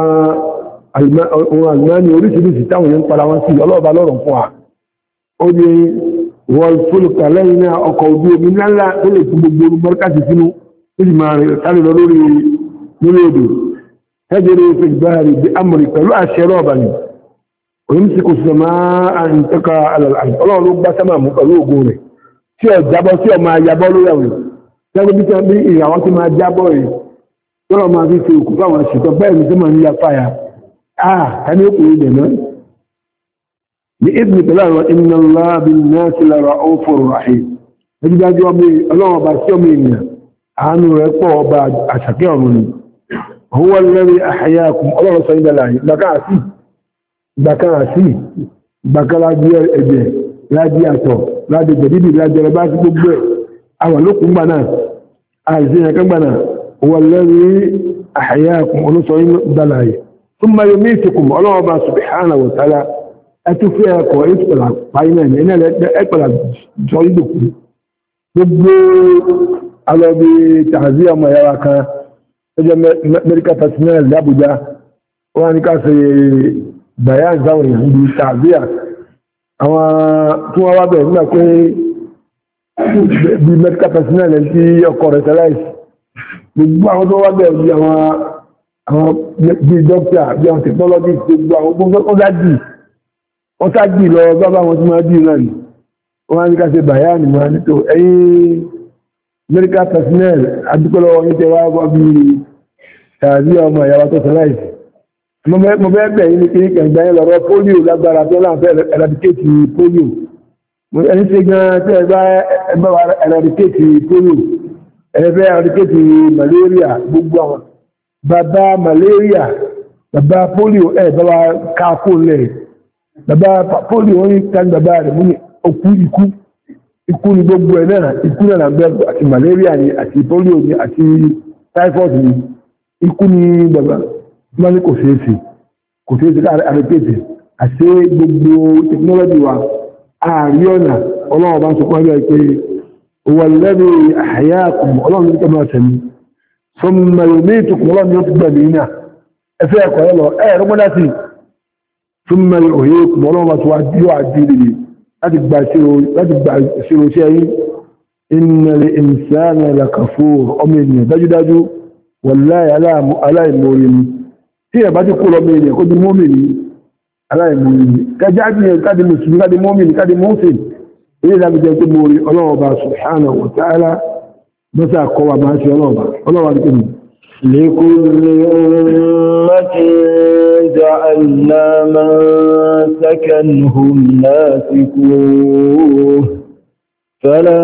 àwọn àlùmọ́ọ́nì oríṣiríṣi táwọn yẹn ń para wọn sí ọlọ́ọ̀bá lọ́rọ̀ fún wa ó ní wọ́n fúlùkà lẹ́yìn náà ọkọ̀ ojú omi ńláńlá tó lè fún gbogbo mọ́ríkàtì sínú ó sì máa rìn sáré lọ lórí lórí odò ẹgbẹ̀rẹ̀ ìfẹ́ ìgbáàrí bí amòrì pẹ̀lú àṣẹ rọ́ọ̀bà ni òun sì kò sọ máa ń tọ́ka ọlọ́run ló gbá sámà mú pẹ̀lú ògùn rẹ̀ tí ọ jábọ́ tí ọ máa yabọ́ lórí àwọn gẹ́gẹ́ bí tẹ́ bí ìràwọ̀ tí máa jábọ̀ rẹ̀ tọ́lọ̀ máa fi ṣe òkú fáwọn ṣètò bẹ́ẹ̀ ní tó máa ń ya fàyà áà ẹni ó kùnrin dẹ̀ náà ní ìdí pẹ̀lú àwọn inna Allaha bin-nasi la-ra'ufur rahim ẹgbẹ́dájú ọmọ ọlọ́run ọba sí ọmọ ènìyàn àánú rẹ̀ pọ̀ ọba àṣàkẹ́ ọ̀run ni huwa alladhi ahyaakum ọlọ́run sọ ìdálà yìí gbàkáàsì gbàkáàsì gbàkáàlájí ẹ̀jẹ̀ lájí àtọ̀ lájí jẹ̀dídì lájí ẹ̀rọ bá sí gbogbo ẹ̀ àwọn olókùn gbà náà àìsí ẹ̀kẹ́ gbà náà wọ̀lẹ́rí ahyaakum olóṣọ́ ìdálàyé thumma yumitukum ọlọ́wọ́ bá subhanahu wa ta'ala ẹtúfẹ́ ẹ̀kọ́ ìpẹ̀lá pàínà ní ẹ̀pẹ̀lá jọ ìdòkú gbogbo alọ́bí tààzí ọmọ ẹ̀yára kan ẹjọ́ medical personnel l'Abuja wọ́n ní ká ṣe bayan záwọn èèyàn bí tààzí àwọn tí wọ́n wá bẹ̀rẹ̀ nígbà pé bí medical personnel ẹ̀ tí ọkọ̀ rẹ̀ tẹ́láìsì gbogbo àwọn tó wá bẹ̀rẹ̀ bí àwọn bí dókítà bí àwọn technologist gbogbo àwọn gbogbo wọ́n dájì wọ́n sájì lọ bábá wọn tí máa dì náà ni wọ́n ní ká ṣe bàyá ní wọ́n ní tó ẹ̀yìn medical personnel adúgbòlọ́wọ́ ní tẹwàá wọ́n bí tààrí ọmọ ìyàwó tó tẹ́láìsì mo bẹ́ẹ̀ bẹ̀ yìí ní kí ní kẹ̀ǹgbà yẹn lọ́rọ̀ polio lágbára tó láǹfẹ́ eradicate polio ẹni ṣe gan tí ẹ bá ẹgbẹ́ wa eradicate polio ẹgbẹ́ eradicate malaria gbogbo àwọn bàbá malaria bàbá polio ẹ bá wa káàkó lẹ̀ bàbá polio wọ́n ní tàbí bàbá rẹ̀ mú ní okú ikú ikú ni gbogbo ẹ̀ náà ikú náà bẹ́ àti malaria ni àti polio ni àti typhoid ni ikú ni bàbá wọ́n ní kò ṣeé ṣe kò ṣeé ṣe káàrí àrẹ́pẹ̀tẹ̀ àti gbogbo technology wa ààrí ọ̀nà ọlọ́run bá ń sọ pọ́ ẹgbẹ́ pé wọ̀lẹ́bí àyàkùn ọlọ́run ní kẹ́mọ́ tẹ̀mí fúnmọ̀lùmí ìtùkùn ọlọ́run yóò ti gbẹ̀mí náà ẹfẹ́ ẹ̀kọ́ ẹlọ ẹ̀rọ mọ́dá sí fúnmọ̀lù òye kùn ọlọ́run bá tó wá yóò àdílé láti gba ìṣirò iṣẹ́ yìí innal insana lakafur ọmọ ènìyàn dájúdájú wọ̀láì aláìmọ̀ọ́yẹ ni tí ẹ̀ bá ti kó lọ mẹ́rin kó di mọ́mìnì aláìmọ̀ọ́yẹ ni kájáde káde mùsùlùmí káde mọ́mìnì káde mọ́sìn ilé ìdábìjẹ́ tó mọ́rí ọlọ́ọ̀bá subhanahu wa ta'ala mọ́sá kọwà máa ṣe ọlọ́ọ̀bá ọlọ́ọ̀bá ní kẹ́mù لكل أمة جعلنا من سكنهم ناسكوه فلا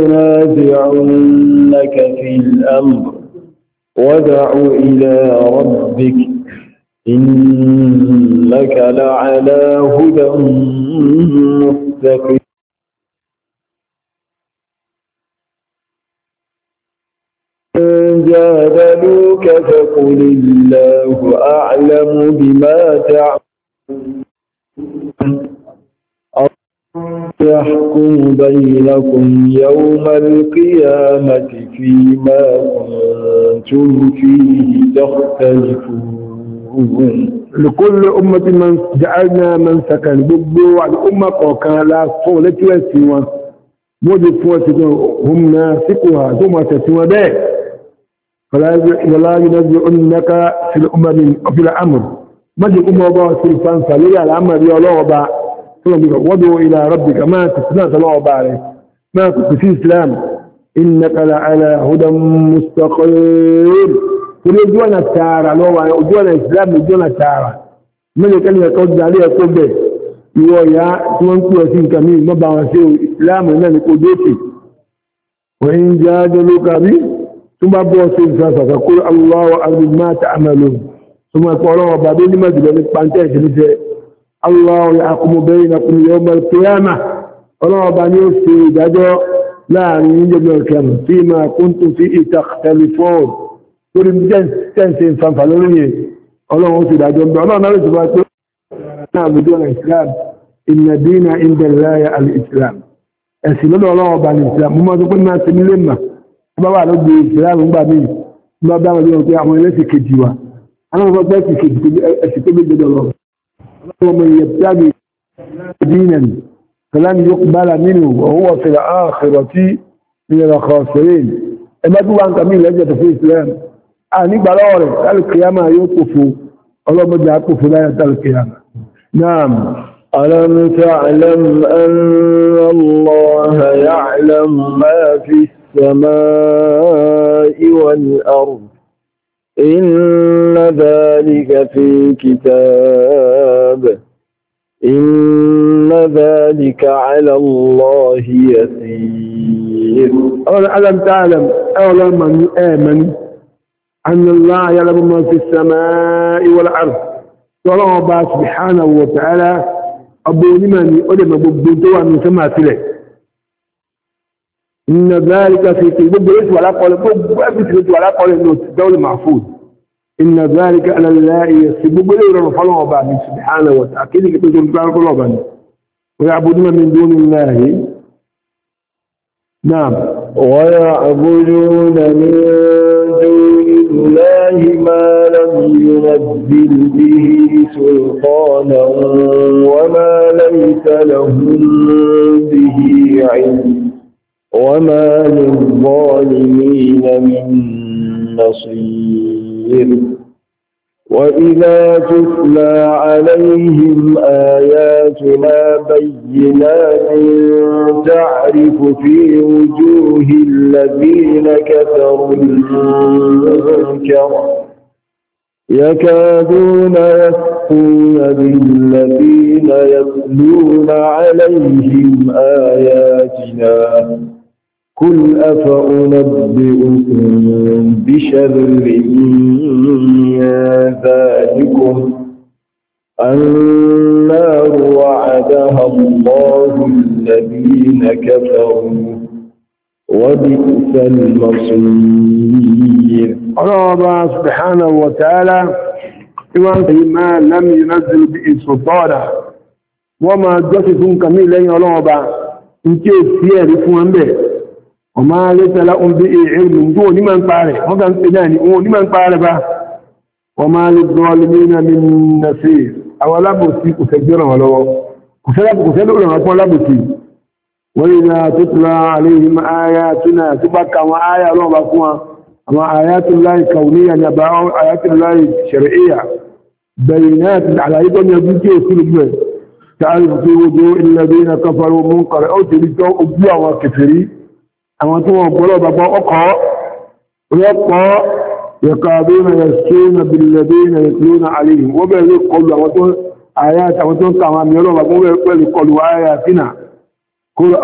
ينازعنك في الأمر وادع إلى ربك إنك لعلى هدى مستقيم جادلوك فقل الله أعلم بما تعملون يحكم بينكم يوم القيامة فيما كنتم فيه تختلفون لكل أمة من جعلنا من سكن ببو وعد أمة وكان لا صولة وسوى موجب فوسكم هم ناسكها ثم تسوى به ولا ينزعنك في الأمم في الأمر ما جاء أمة الله سلفان فليا الأمر يا الله با وادعو إلى ربك ما تسنى الله بارك ما كنت في إسلام إنك لعلى هدى مستقيم وليجوانا التارة لو يجوانا الإسلام يجوانا التارة من يكن يقول عليه يقول به يويا تونكو يسين كمين ما بعوسيه إسلام ونالي قدوتي وإن جادلوك به ثم أبوه سلساسة فقل الله أعلم ما تعملون ثم يقول الله بعدين لما تقول بانتهي سلسة الله يحكم بينكم يوم القيامة الله بعدين يوسي دادو لا ينجب الكلام فيما كنتم فيه تختلفون تريد تنسين فانفلوني الله يوسي دادو الله نرى سبحانه نعم دون الإسلام إن الدين عند الله الإسلام السلام الله بعد الإسلام وما تقول ما سمي bàbá ló gbé ìsìláàmù gbà mí bá bá wọn lọ́wọ́ pé àwọn ẹlẹ́sìn kejì wa àwọn ọmọ ọgbẹ́ ẹ̀sìn kejì ẹ̀sìn tó gbé jọdọ̀ lọ ọmọ ìyẹ̀ pẹ́lú dínàn kọlánì yóò bára nínú owó ọ̀fẹ́lẹ̀ ààkẹrọ tí ìrìnà kọ̀ọ̀sẹ̀rẹ̀ ẹgbẹ́ tó wá ń kàmí ìlẹ́jẹ̀ tó fún ìsìláàmù à nígbà lọ́wọ́ rẹ̀ tálùkìyàmà yóò kòfò ọlọ́mọdé àkòfò láyà tálùkìyàmà náà ألم تعلم أن الله يعلم ما في السماء والأرض إن ذلك في كتاب إن ذلك على الله يسير ألم تعلم أولا من آمن أن الله يعلم ما في السماء والأرض الله سبحانه وتعالى أبو لمن أدم ببنتوا من سماء له إن ذلك في كتاب ولا قول بابت ولا قول إنه الدول محفوظ إن ذلك على الله يسبب لي رفضه بعد سبحانه وتعالى كذا كتب سبحانه وتعالى ويعبدون من دون الله نعم ويعبدون من دون الله ما لم ينزل به سلطانا وما ليس لهم به علم وما للظالمين من نصير وإذا تتلى عليهم آياتنا بينات تعرف في وجوه الذين كفروا المنكر يكادون يسقون بالذين يتلون عليهم آياتنا قل أفأنبئكم بشر من ذلكم النار وعدها الله الذين كفروا وبئس المصير. الله سبحانه وتعالى ما لم ينزل به سلطانا وما جسد كميل لين الله إن كيف يعرفون به وما ليس لهم به علم دون من قاله وكان تداني ولمن قاله وما للظالمين من نصير أولا بسيك سجرا ولو كسلاب كسلاب ولا بسيك وإذا تتلى عليهم آياتنا تبقى وآية الله بقوا أما آيات الله كونية نباع آيات الله شرعية بينات على أيضا يبكي وكل تعرف في وجوه الذين كفروا منكر أو تلقوا أبوا وكفري أما تقول بلو بابا أقع ويبقى يقابون يسكون بالذين يتلون عليهم وبيقول قولوا آيات وتقول كما يقولوا ويقولوا آياتنا قل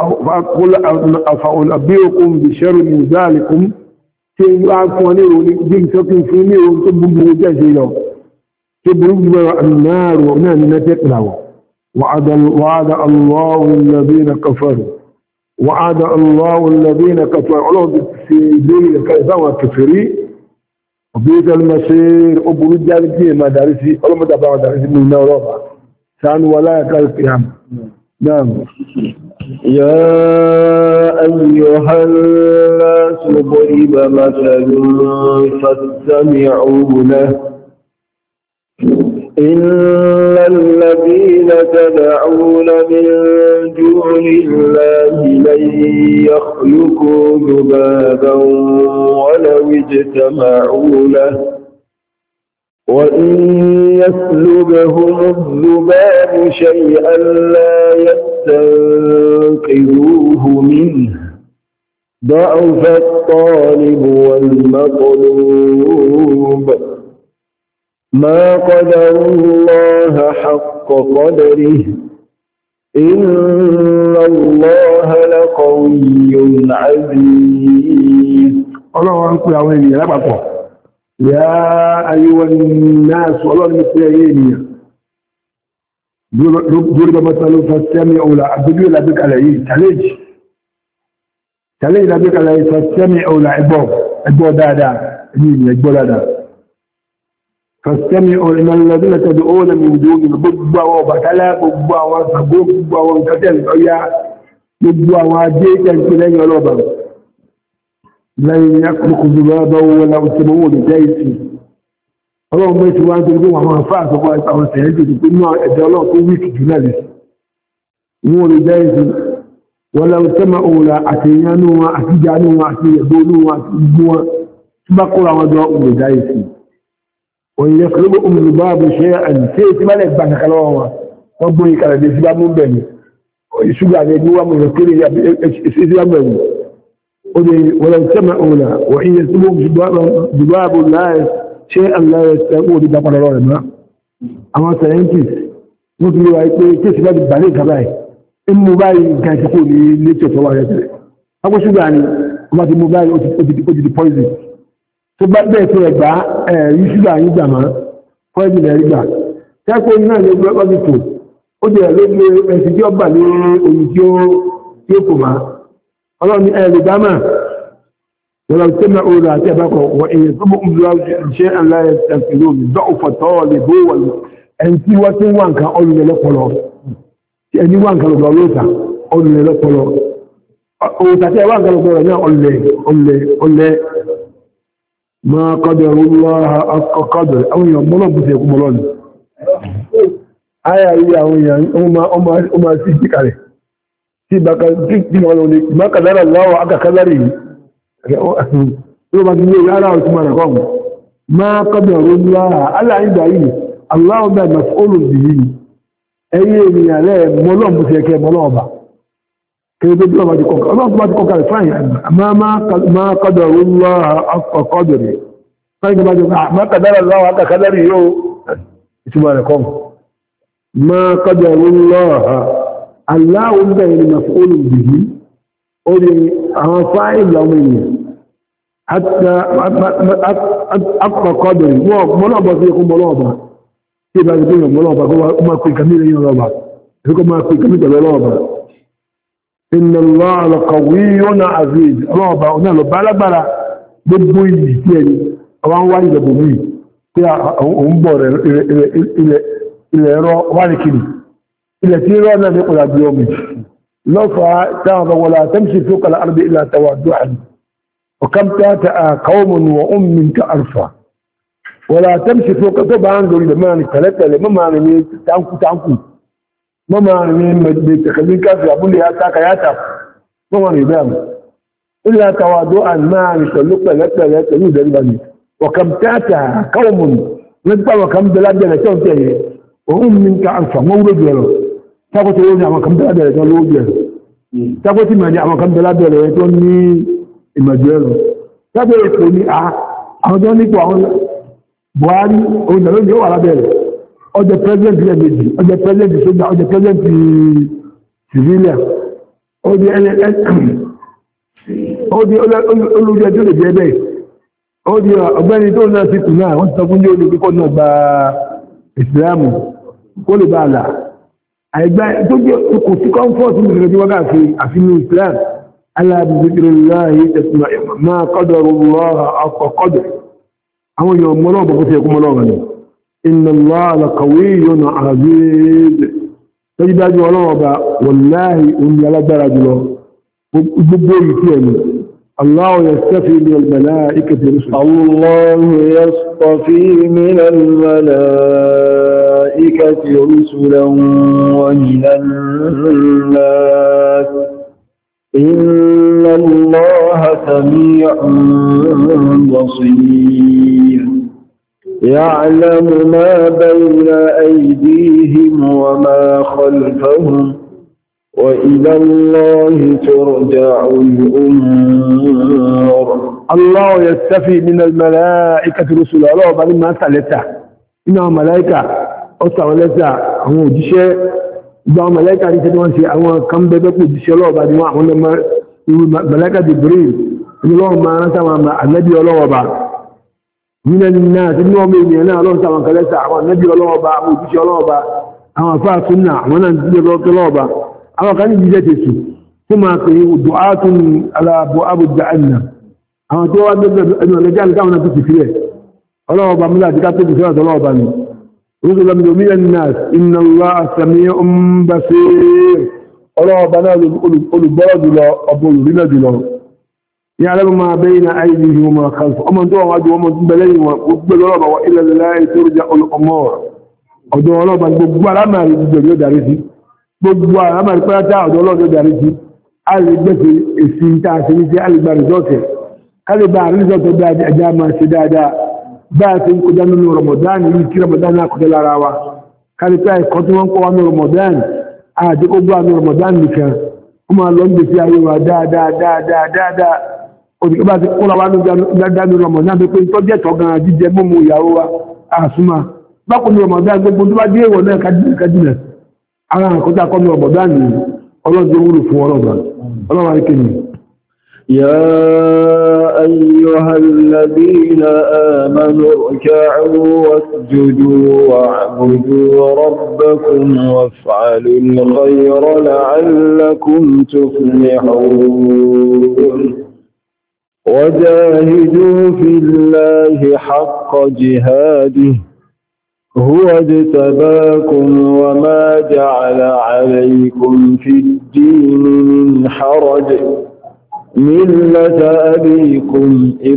أفأنبئكم بشر من ذلكم يعرفوني جيم سكن فيني وتبغوا جزيلا تبغوا النار ومن نتقلوا وعد وعد الله الذين كفروا وعد الله الذين كفروا الله في ذي كذا كفري وبيت المسير أبو الجاري مدارسي ولا مدابا مدارسي من النار سان ولا كالقيام. نعم. يا أيها الناس ضرب مثل فاستمعوا له إن الذين تدعون من دون الله لن يخلقوا ذبابا ولو اجتمعوا له وإن يسلبهم الذباب شيئا لا يستنقذوه منه ضعف الطالب والمطلوب ما قدر الله حق قدره إن الله لقوي عزيز. الله أنكم يا ويلي يا بابا يا أيها الناس والله المسيحيين ضرب مثل فاستمعوا له أبدوا له بك عليه تلج تلج له بك عليه فاستمعوا له عبوا عبوا دادا مين عبوا دادا فاستمعوا إن الذين تدعون من دون البضع وبتلا بضع وصبوك بضع وانكتل يا بضع وجيتا كلين يلوبا لن يخلق ذبابا ولو سمعوا لجيسي اللهم يسوى أن تلقوا وما فعت وقال تعالى سيدي تقول ما أدى الله قويك جنالس مو لجيسي ولو سمعوا لا أتيانوا وأتجانوا وأتيبونوا وأتيبوا سبقوا وضعوا لجيسي وإن يخلقوا ذباب شيئا سيدي ما لك بعد خلوه ربني كان بسباب من بني ويسوى أن يجوا من الكري سيدي أمني ولو سمعوا له وإن يسلبهم ذباب لا شيئا لا يستطيعون بدبر الله ما أما سينكس مثل ويقول كيف بدي بالي كباي الموبايل كان يقول لي ليش الله يدري أقول شو يعني ما في موبايل أودي أودي بويزن سبب ده في رجع يشوف يعني جماعة بويزن رجع تقول هنا يقول ما بيتو أودي لو يسجل بالي ويجيو يكما الله من أهل جامعة ولو سمعوا لا تبقوا وإن يطبقوا شيئا لا يستنقذون ضعف الطالب أنت وتوان كان أولي لقلو أنت وان كان لقلوتا أولي لقلو وتتوان كان لقلوتا أولي أولي أولي ما قدر الله حق قدر أو يوم الله بسيكم الله آية هي هي أما أما أما سيدك عليه سيبك تكتب ولوني ما قدر الله حق قدره ما قدر الله ألا عند أيه الله ما مسؤول به أيه من عليه مولون بسيكي مولون كيف يقول ما تقول الله ما تقول فاهم ما ما ما قدر الله حق قدره فإذا ما قدر الله حق قدره اسمه لكم ما قدر الله الله بين مفعول به أولي فاعل يومين حتى أبقى قدري ملابا سيكون ملابا كيف يكون ملابا ما كل كميل يلابا يكون ما كل كميل يلابا إن الله لقوي عزيز رابع ونالو بلا بلا gbogbo ìyí tí ẹni àwọn wáyé ìjọba mú tí àwọn ń bọ̀ rẹ̀ ilẹ̀ ẹ̀rọ wáríkìrì ilẹ̀ tí rọ́ náà ní ọ̀dà bí omi lọ́fà táwọn ọ̀wọ̀lá tẹ́mṣì tó kàlá àrùbí ilẹ̀ àtàwà dùhàn ọ̀kám tààtà àkàwọ̀mùn wọ ọmọ ká àrùfà wọ̀lá tẹ́mṣì tó kàtọ́ bá ń lórí lẹ́mọ́ ní pẹ̀lẹ́pẹ̀lẹ́ mọ́ máa rìn ní táǹkù táǹkù mọ́ máa rìn ní mẹ́tẹ̀kẹ́lí káfí àbúlé yáta yáta mọ́ máa rìn bẹ́ẹ̀ إلا تواضعا معا يسلق لك لك يدربني وكم تاتها قوم نبقى وكم بلادنا تنتهي وهم منك عرفة مورد له تقول تقول وكم بلادنا تنوج له تقول تماني وكم بلادنا يتوني المجال تقول يقولي اه أهدوني قوان بواري ونالون يو على بيل أو the president في أبيجي أو the president في سودة أو the president في سيفيليا أو the ó di olùjẹ́ tó lè jẹ́ bẹ́ẹ̀ ó di ọ̀gbẹ́ni tó náà sí kù náà wọ́n ti sọ fún yóò ní kíkọ́ náà gba ìsìlámù kó lè bá àlà àìgbá tó jẹ́ kò sí kọ́ńfọ́ọ̀tì ní ìrìnàjò wákà fi àfihàn islam alábìsíkìrìláyé tẹ̀sùmá máa kọ́dọ̀ ọkọ̀ kọ́dọ̀ àwọn èèyàn mọ́lọ́ bọ̀ fún ẹkún mọ́lọ́ rẹ̀ inna Allah laqawiyyun aziz tọ́jú dájú ọlọ́wọ́ bá wallahi oúnjẹ alágbára jùlọ gbogbo ìfẹ́ ẹ̀mí الله يستفي من الملائكة رسلا الله يصطفي من الملائكة رسلا ومن الناس إن الله سميع بصير يعلم ما بين أيديهم وما خلفهم وإلى الله ترجع الأمور الله يستفي من الملائكة رسلا الله بعد ما سألتها إنها ملائكة أصلا هم جشاء إذا ملائكة رسلوا شيء هم كم بيبقوا جشاء الله بعد ما هم ملائكة جبريل إن الله ما نسمع النبي الله بعد من الناس إنهم ينا الله سمع كلاسة النبي الله بعد وجشاء الله بعد هم فاسنا وانا نبي الله بعد àwọn kan ní jíjẹ́ tèsù tí máa pè é du'atun ala abwab jahannam àwọn tó wá gbẹ́gbẹ́ ẹnu ọ̀lẹ́jà ní káwọn náà tó ti fílẹ̀ ọlọ́ọ̀bá múlá àti ká tó ti fílẹ̀ ọ̀tọ́lọ́ọ̀bá ni رسلا من الناس إن الله سميع بصير ọlọ́ọ̀bá náà olùgbọ́ọ̀dù lọ ọbọ̀ olùrínàjù lọ يعلم ما بين أيديهم وما خلفهم ọmọ tó wọ́n wájú ọmọ tó bẹ̀lẹ́yìn wọn gbogbo lọ́rọ̀bá wọ إلى الله ترجع الأمور ọ̀dọ̀ ọlọ́ọ̀bá gbogbo alámàrí gbogbo yóò darí sí gbogbo àrámàrí pẹ́látà ọ̀dọ̀ ọlọ́dọ̀ darí sí a lè gbẹ́sẹ̀ èsì ìta àti ní sí alìgbà rìsọ́ọ̀tẹ̀ kálíbà rìsọ́ọ̀tẹ̀ bí ajá máa ṣe dáadáa bá a ti ń kọjá nínú Ramadan yìí kí Ramadan náà kọjá lára wa kálíbà ẹ̀kọ́ tí wọ́n kọ́ wa ní Ramadan àti kó gbọ́ àmì Ramadan nìkan ó máa lọ ń gbèsè ayé wa dáadáa dáadáa dáadáa òdìkọ́ bá ti kóra wa ní dáadáa ní Ramadan tó pé tọ́jú ẹ̀tọ́ gan jíjẹ mọ́mú ìyàwó wa àsúmà bákan ní Ramadan gbogbo tó bá dé ìwọ̀ náà kájínà ara àkọ́jà kọ́ ní Ramadan ní ọlọ́dún wúlò fún ọlọ́gbà ọlọ́wà ìkẹyìn. يا أيها الذين آمنوا اركعوا واسجدوا واعبدوا ربكم وافعلوا الخير لعلكم تفلحون وجاهدوا في الله حق جهاده هو اجتباكم وما جعل عليكم في الدين من حرج ملة أبيكم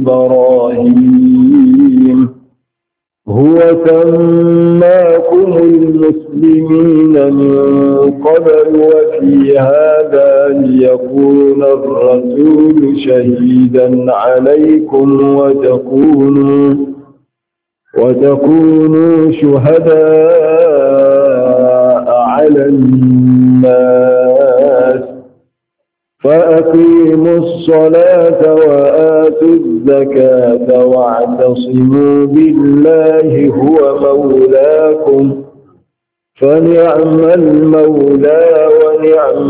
إبراهيم هو سماكم المسلمين من قبل وفي هذا ليكون الرسول شهيدا عليكم وتكونوا وتكونوا شهداء على الناس فأقيموا الصلاة وآتوا الزكاة واعتصموا بالله هو مولاكم فنعم المولى ونعم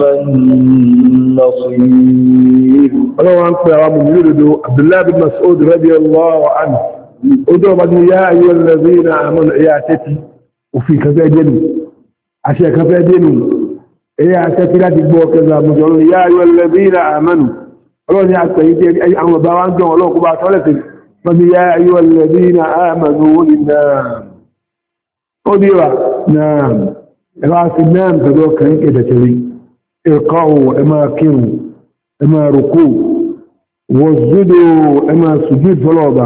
النصير. الله عنك يا رب يريد عبد الله بن مسعود رضي الله عنه ادعوا يا أيها الذين آمنوا إياتتي وفي كفاء ديني عشان كفاء ديني إياتتي لا تقبوا كذا مجعلون يا أيها الذين آمنوا الله يعطي أي أمر بوانتم الله قبعة ثلاثة يا أيها الذين آمنوا لله قدوا نعم راس النام تدوك كده تري ارقعوا اما كيروا اما ركوع واسجدوا اما سجود فلوبا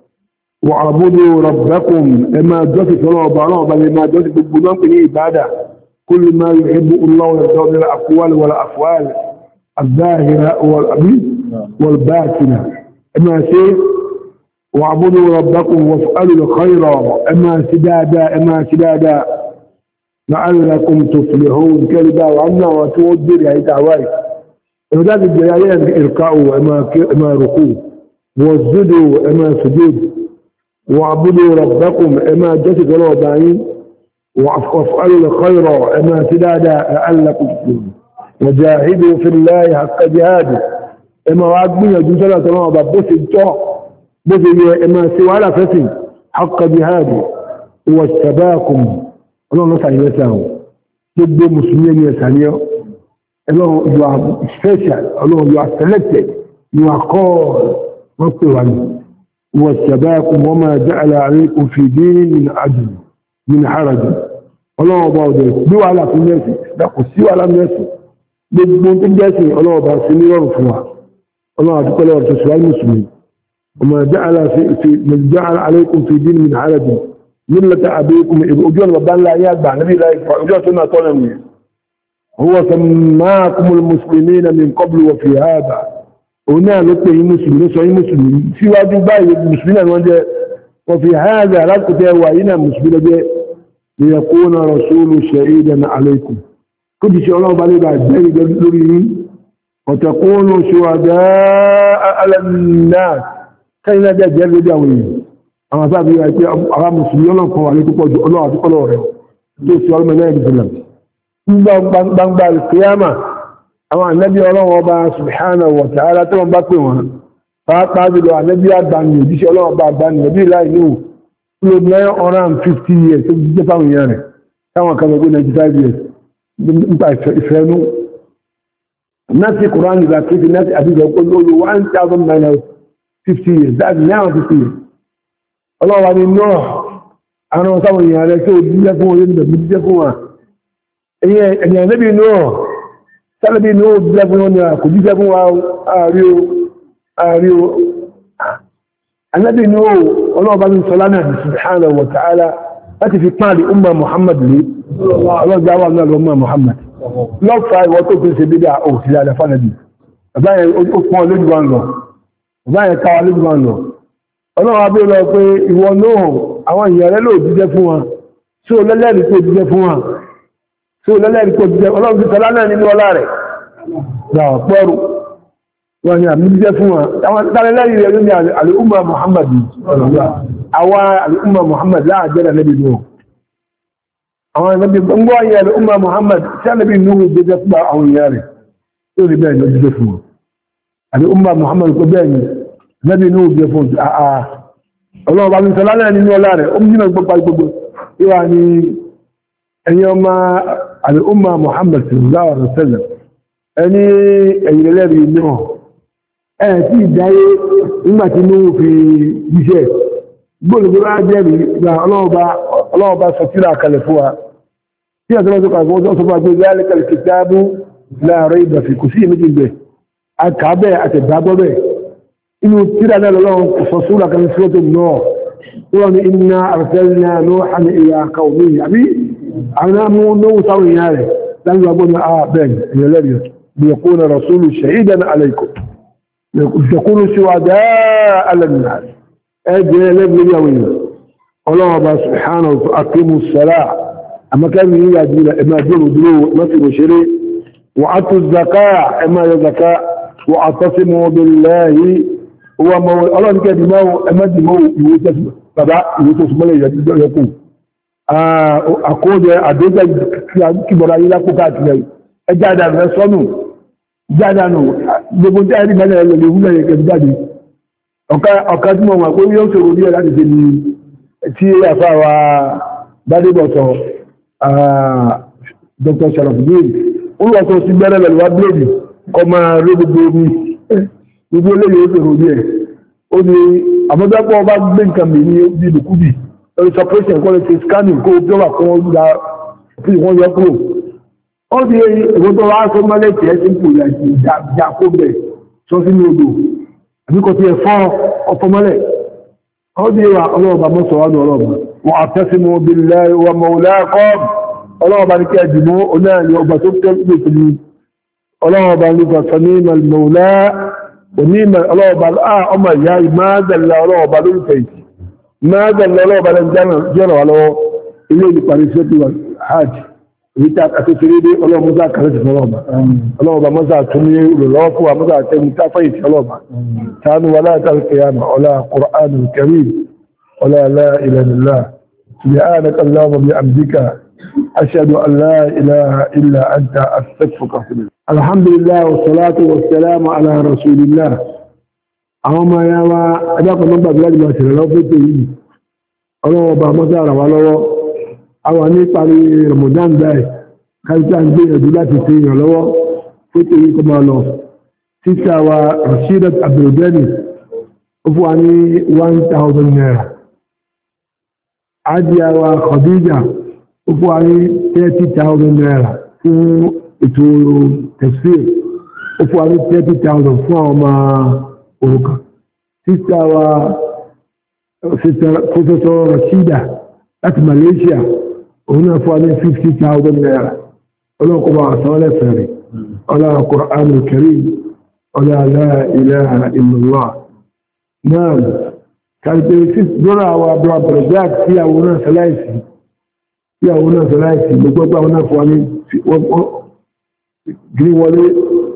وعبدوا ربكم اما جوتي فلوبا ربا لما جوتي بالبنام كني عبادة كل ما يحب الله ويرضى من الأقوال والأفعال الظاهرة والباطنة اما شيء وعبدوا ربكم واسألوا الخير اما سدادا اما سدادا لعلكم تفلحون كلبا وعنا وتودر يا تعواي وذلك الجلالين اركعوا اما ركوع واسجدوا اما سجود وعبدوا ربكم اما جسد الله بعين وافعلوا الخير اما سدادا لعلكم تفلحون وجاهدوا في الله حق جهاده اما وعدنا جنسنا تمام بس الجو بس اما سوى على فتن حق جهاده واجتباكم Allah ló sàyẹ̀ lẹ́sẹ̀ àwọn gbogbo Mùsùlùmí ẹni ẹ̀sà ní ọ́ ẹlọ́run you are special ọlọ́run you are selected you are called wọ́n pè wà ní wọ́n ṣẹ̀báyàkùn wọ́n máa ja'ala alaykum fi dinin min adl min haraj ọlọ́run ọba ọ̀dẹ̀ bí wàhálà fún mẹ́sì dàkù sí wàhálà mẹ́sì gbogbo tó jẹ́sìn ọlọ́run ọba sí ní rọrùn fún wa ọlọ́run àdúpẹ́ lọ́wọ́ tó ṣùgbọ́n Mùsùlùmí wọ́n máa ja'ala alaykum fi dinin min haraj ملة أبيكم أجون ربان لا يتبع نبي لا يتبع أجون سنة طولمي هو سماكم المسلمين من قبل وفي هذا هنا لقيه مسلم نسعي مسلم في واجب باي المسلمين وفي هذا لا تتوائنا مسلمين ليكون رسول شهيدا عليكم كنت شاء الله بالي بعد ذلك لوري وتكونوا شهداء على الناس كي لا جرد جاوين àwọn sábẹ́ àti àwọn mùsùlùmí ọlọ́run kan wà ní púpọ̀ jù ọlọ́run àti pọ́lọ̀ rẹ̀ tó sí ọlọ́mọ náà ìdílé gbangba ìkìyàmà àwọn ànábì ọlọ́run ọba subhanahu wa ta'ala tí wọ́n bá pè wọ́n pàápàá jùlọ ànábì àgbàmì òjíṣẹ́ ọlọ́run ọba àgbàmì ẹbí láì ní òun nine hundred and fifty years tó jíjẹ́ fáwọn èèyàn rẹ̀ táwọn kan gbé ninety five years nípa ìfẹ́nú náà Quran ìgbà kéjì náà àdìjọ pé lórí one thousand nine hundred fifty years that's now fifty years ọlọ́wà ní náà àwọn sáwọn èèyàn rẹ̀ tí ó jíjẹ́ fún orí ìdẹ̀bí jíjẹ́ fún wa ẹ̀yìn ẹ̀lẹ́bí náà sálẹ́bí náà jíjẹ́ fún wọn ni kò jíjẹ́ fún wa ààrí o ààrí o ẹ̀lẹ́bí náà ọlọ́ọ̀bá ní sọlá náà subhanahu wa ta'ala láti fi pàdé umma Muhammad lè ọlọ́jà wà náà lọ́mọ Muhammad lọ́fà ìwọ́ tó fi ṣe bídá ò sí dáadáa fánàbí bàbáyẹn ó pọ́n lójú wa ń lọ bàbáyẹn káwa lójú wa ń lọ ọlọ́run abẹ́ lọ pé ìwọ náà àwọn èèyàn rẹ̀ ló jíjẹ́ fún wa tí ó lẹ́lẹ́rìí tó jíjẹ́ fún wa tí ó lẹ́lẹ́rìí tó jíjẹ́ ọlọ́run ti tọ́lá náà nínú ọlá rẹ̀ gbà pọ́rù wọn ni àmì jíjẹ́ fún wa àwọn tàlẹ́lẹ́rìí rẹ̀ ní àlùmọ̀ Muhammad àwa àlùmọ̀ Muhammad láàjẹ́ nàbí nù àwọn nàbí gbọ́ yẹ àlùmọ̀ Muhammad tí ànàbí nù jíjẹ́ fún àwọn èèyàn rẹ̀ tí ó rí bẹ́ẹ̀ lọ jíjẹ́ fún wa àlùmọ̀ Muhammad kò bẹ́ẹ̀ ni Nabi Nuhu jẹ fún àà ọlọ́run bá mi sọ lálẹ́ nínú ọlá rẹ̀ ó mú gbogbo gbogbo ìwà ni ẹ̀yin ọmọ al'umma Muhammad sallallahu alaihi wasallam ẹni ẹ̀yìn ẹlẹ́rìí náà ẹ̀ tí ìdáyé nígbàtí Nuhu fi jíṣẹ́ gbọ́lùgbọ́lá jẹ́rìí gba ọlọ́run bá sọ tírà kalẹ̀ fún wa tí àtọ́lọ́ tó kàfọ́ tó sọ fún agbé zalika al-kitabu la rayba fi kò sí ìmẹ́jì bẹ̀ àkàbẹ̀ àtẹ̀gbàgbọ́ bẹ̀ inú tíra náà lọ́wọ́ fọ́súlà kan sọ́tọ̀ náà wọ́n ni inna arsalna Nuhan ila qawmihi àbí àwọn amú náà sáwọn ìyá rẹ̀ láti wà bọ́nà ààbẹ̀n ìyẹlẹ́rìí bí yakuna rasulu shahidan alaykum yakunu shuhada'a ala an-nas ẹgbẹ́ ẹlẹ́gbẹ̀rẹ̀ àwọn èèyàn ọlọ́wọ́ bá subhanahu wa aqimu s-salah àmọ́kẹ́rin yíya jùlọ ẹ̀mà jùlọ dúró lọ́sí òṣèré وأتوا الزكاة أما الزكاة واعتصموا بالله هو مو الله كده مو أمد مو يوتسم بابا يوتسم له يقول أقول أدوز كبر إلى كوكاتي أجادا نسونو جادانو gbogbo jáde mẹ́lẹ̀ lè wúlẹ̀ yẹ̀kẹ́ jáde ọ̀ká tí mọ̀ wọ́n pé yóò ṣòro díẹ̀ láti ṣe ní tí àfáwà bádébọ̀tọ̀ Doctor Sharafudin olùwọ́sọ̀ sí gbẹ́rẹ̀ lẹ́lú wá bléèdì kọ máa rí gbogbo omi gbogbo olóyè ó ṣòro díẹ̀ ó ní àmọ́dápọ̀ bá gbé nǹkan mi ní bí lùkúbì lórí separation kọ́ lè ṣe scanning kó bí wà kó wọ́n gbà fi wọ́n yọ kúrò ó di ìwọ́n tó wá sọ mọ́lẹ̀ tí ẹ ti ń pò ìlàjì ìjà kó bẹ̀ sọ sínú odò àbíkọ̀ tí ẹ fọ́ ọ̀fọ́ mọ́lẹ̀ ó di ìwà ọlọ́ọ̀bà mọ́sọ̀wádùn ọlọ́ọ̀bà wọ́n àtẹ́sìmọ̀ billahi wa mawlaakum ọlọ́ọ̀bà ní kí ẹ dìmọ́ onáàlì ọba tó tẹ́lẹ̀ pẹ̀lú ọlọ́ọ̀bà ní faníìmọ̀ mọ̀lá onímọ̀ ọlọ́ọ̀bà ọmọ ìyá ìmáàdàlá ọlọ́ọ̀bà lórúkẹ̀ yìí máàdàlá ọlọ́ọ̀bà jẹ́rọ̀ wà lọ́wọ́ ilé ìparí sẹ́tù hajj ìta àtẹ́sẹ̀rédé ọlọ́ọ̀mọ́sá kàrẹ́sì fọlọ́ọ̀bà ọlọ́ọ̀bà mọ́sá tún ní olùlọ́wọ́ fún wa mọ́sá tẹ́mú táfẹ́yìí ọlọ́ọ̀bà tánú wa láti alkiyama ọlá Qur'anul Karim ọlá la ilaha illallah subhanaka Allahumma bi hamdika أشهد أن لا إله إلا أنت أستغفرك وأتوب إليك. الحمد لله والصلاة والسلام على رسول الله. أما يا ما أداك نبأ بلاد ما سنلو في تيجي. الله بما زار والله أو أني قاري رمضان ده كان عندي أدلات في الله في تيجي كما الله. تسعة ورشيدة عبد الجليل أفواني one thousand naira. عادية وخديجة ó fún wa ní thirty thousand naira fún ètò tẹ̀síl ó fún wa ní thirty thousand fún àwọn ọmọ òrukàn sísá wa Professor Rashida láti Malaysia òun náà fún wa ní fifty thousand naira ọlọ́kọ̀ bá wà sọ́ọ́lẹ̀ fẹ̀rẹ̀ ọlá Qur'anul Karim ọlá la ilaha illallah náà kàrípẹ̀ sí lọ́rọ̀ àwọn abúrò àbẹ̀rẹ̀ sí àwọn náà sẹ́láìsì tí àwọn náà sọ láìsí gbogbo àwọn náà fún wa ní gírí wọlé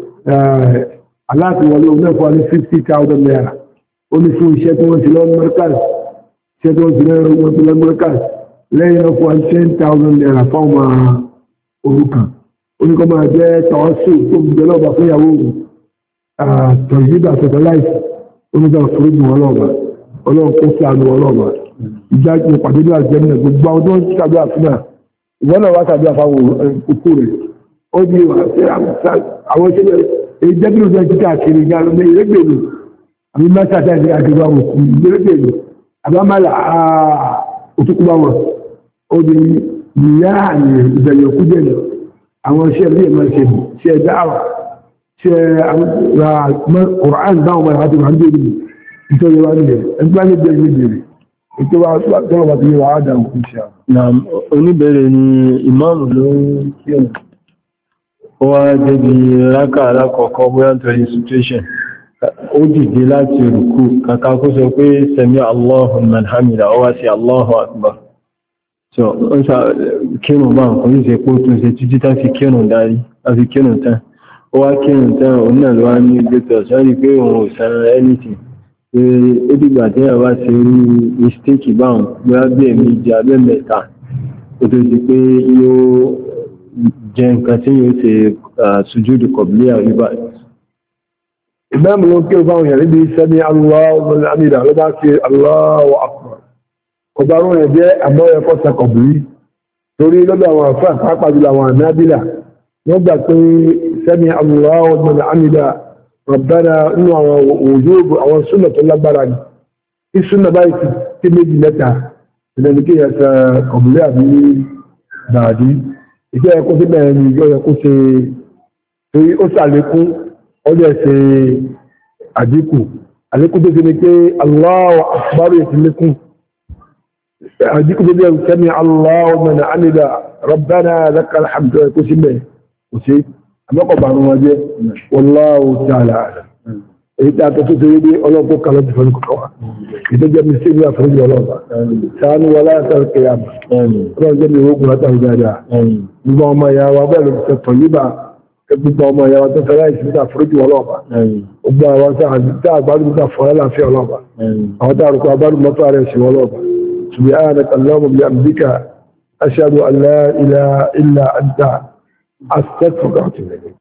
aláàtí wọlé òun náà fún wa ní fifty thousand naira ó ní fún iṣẹ́ tí wọ́n ti lọ mẹ́ríkàs iṣẹ́ tí wọ́n ti lọ mẹ́ríkàs lẹ́yìn náà fún wa ní ten thousand naira fún ọmọ òrukàn ó ní kọ́ máa jẹ́ tọ́sí tó ń bẹ lọ́ba fún ìyàwó tọ̀yídà tọ̀tọ̀ láìsí ó ní sọ̀rọ̀ fún ìgbìmọ̀ ọlọ́ọ̀bà ọlọ́run kó sí àánú ọlọ́ọ̀bà ìjájú pàdé ní àjẹ́mìnà gbogbo àwọn tó ń tàbí àfínà ìwọ́n náà wá tàbí àfáwọn òkú rẹ̀ ó di àwọn ìṣẹ́lẹ̀ èyí jẹ́bìnà jẹ́ títà kiri ní alọ́mọ ìrẹ́gbẹ̀lú àbí mẹ́sàtà ní àgbẹ̀gbẹ̀ àwọn òkú ìrẹ́gbẹ̀lú àbámàlà òtúkúbá wọn ó di ìyá àmì ìbẹ̀rẹ̀ òkú jẹ́ àwọn iṣẹ́ ilé ẹ̀mọ́ ṣe ṣe dáwà ṣe Qur'an báwọn ọmọ ìwádìí wà ń bèèrè ìtọ́jú wa nílẹ̀ ẹgbẹ́ ní bẹ̀rẹ̀ níbẹ̀rẹ̀ ètò wa tọ́rọ bá ti yẹ wà ádà òkú ṣe na oníbẹ̀rẹ̀ ni ìmáàmù ló ń kí ọ̀nà ó wá débi rákà alákọ̀ọ́kọ́ bóyá nítorí situation ó dìde láti rùkú kàkà kó sọ pé sami Allahu liman hamida ó wá sí Allahu akbar so ó sá kírùn bá nǹkan ní ṣe pé ó tún ṣe títí tá fi kírùn darí láti kírùn tán ó wá kírùn tán òun náà ló wá ní gbẹ́tọ̀ sọ́rí pé òun ò san anything ó dìgbà tí a bá ṣe rí mistake báhùn bóyá bí ẹ̀mí jẹ́ abẹ́ mẹ́ta ó tó ti pé yóò jẹ nǹkan tí yóò ṣe sùjúdù kọ̀bílì àríbá. ìmáàmù ló kí o báwọn yàrí bí sẹ́mi Allahu amida ló bá ṣe Allahu akbar ọba rún ẹ̀ jẹ́ àmọ́yẹ kọ́ta kọ̀bílì torí lọ́dọ̀ àwọn àfáà pàápàá jùlọ àwọn ànábìlà wọ́n gbà pé sẹ́mi Allahu amida ربنا انه وجوب او سنه الله براني في سنه باي في méjì mẹ́ta idan ke ya ta qabla bi dadi ije ko se be ni yo ko se torí ó ṣàlékún ó dẹ̀ ṣe àdínkù àlékún tó ṣe ni pé Allahu akbar ìtìlékún àdínkù tó dẹ̀ sami Allahu man hamida rabbana lakal hamdu kó sí bẹ́ẹ̀ kò sí àmọ́kọ̀ bàrún wọn jẹ́ wallahu ta'ala èyí tí a tó tó tó rí bí ọlọ́pọ̀ kalọ́ ti fọ́nù kọ̀kọ́ wa ìtọ́jẹ́ mi sí ìlú àfẹ́jọ́ ọlọ́pàá sáánú wa láyàtọ̀ kẹyàmà ọlọ́jẹ́ mi ogun látàrí dáadáa gbogbo ọmọ ìyá wa bẹ́ẹ̀ ló ti tọ̀ yíba gbogbo ọmọ ìyàwó tó fẹ́rẹ́ ìsìnkú àforíjì ọlọ́ọ̀bà gbogbo àwọn tá àgbádùn tó fọ́rẹ́ láàfin ọlọ́ọ̀bà àwọn tá àrùkọ àgbádùn mọ́tò ààrẹ sí ọlọ́ọ̀bà subhanaka allahumma bihamdika ashhadu an la ilaha illa anta astaghfiruka wa atubu ilayk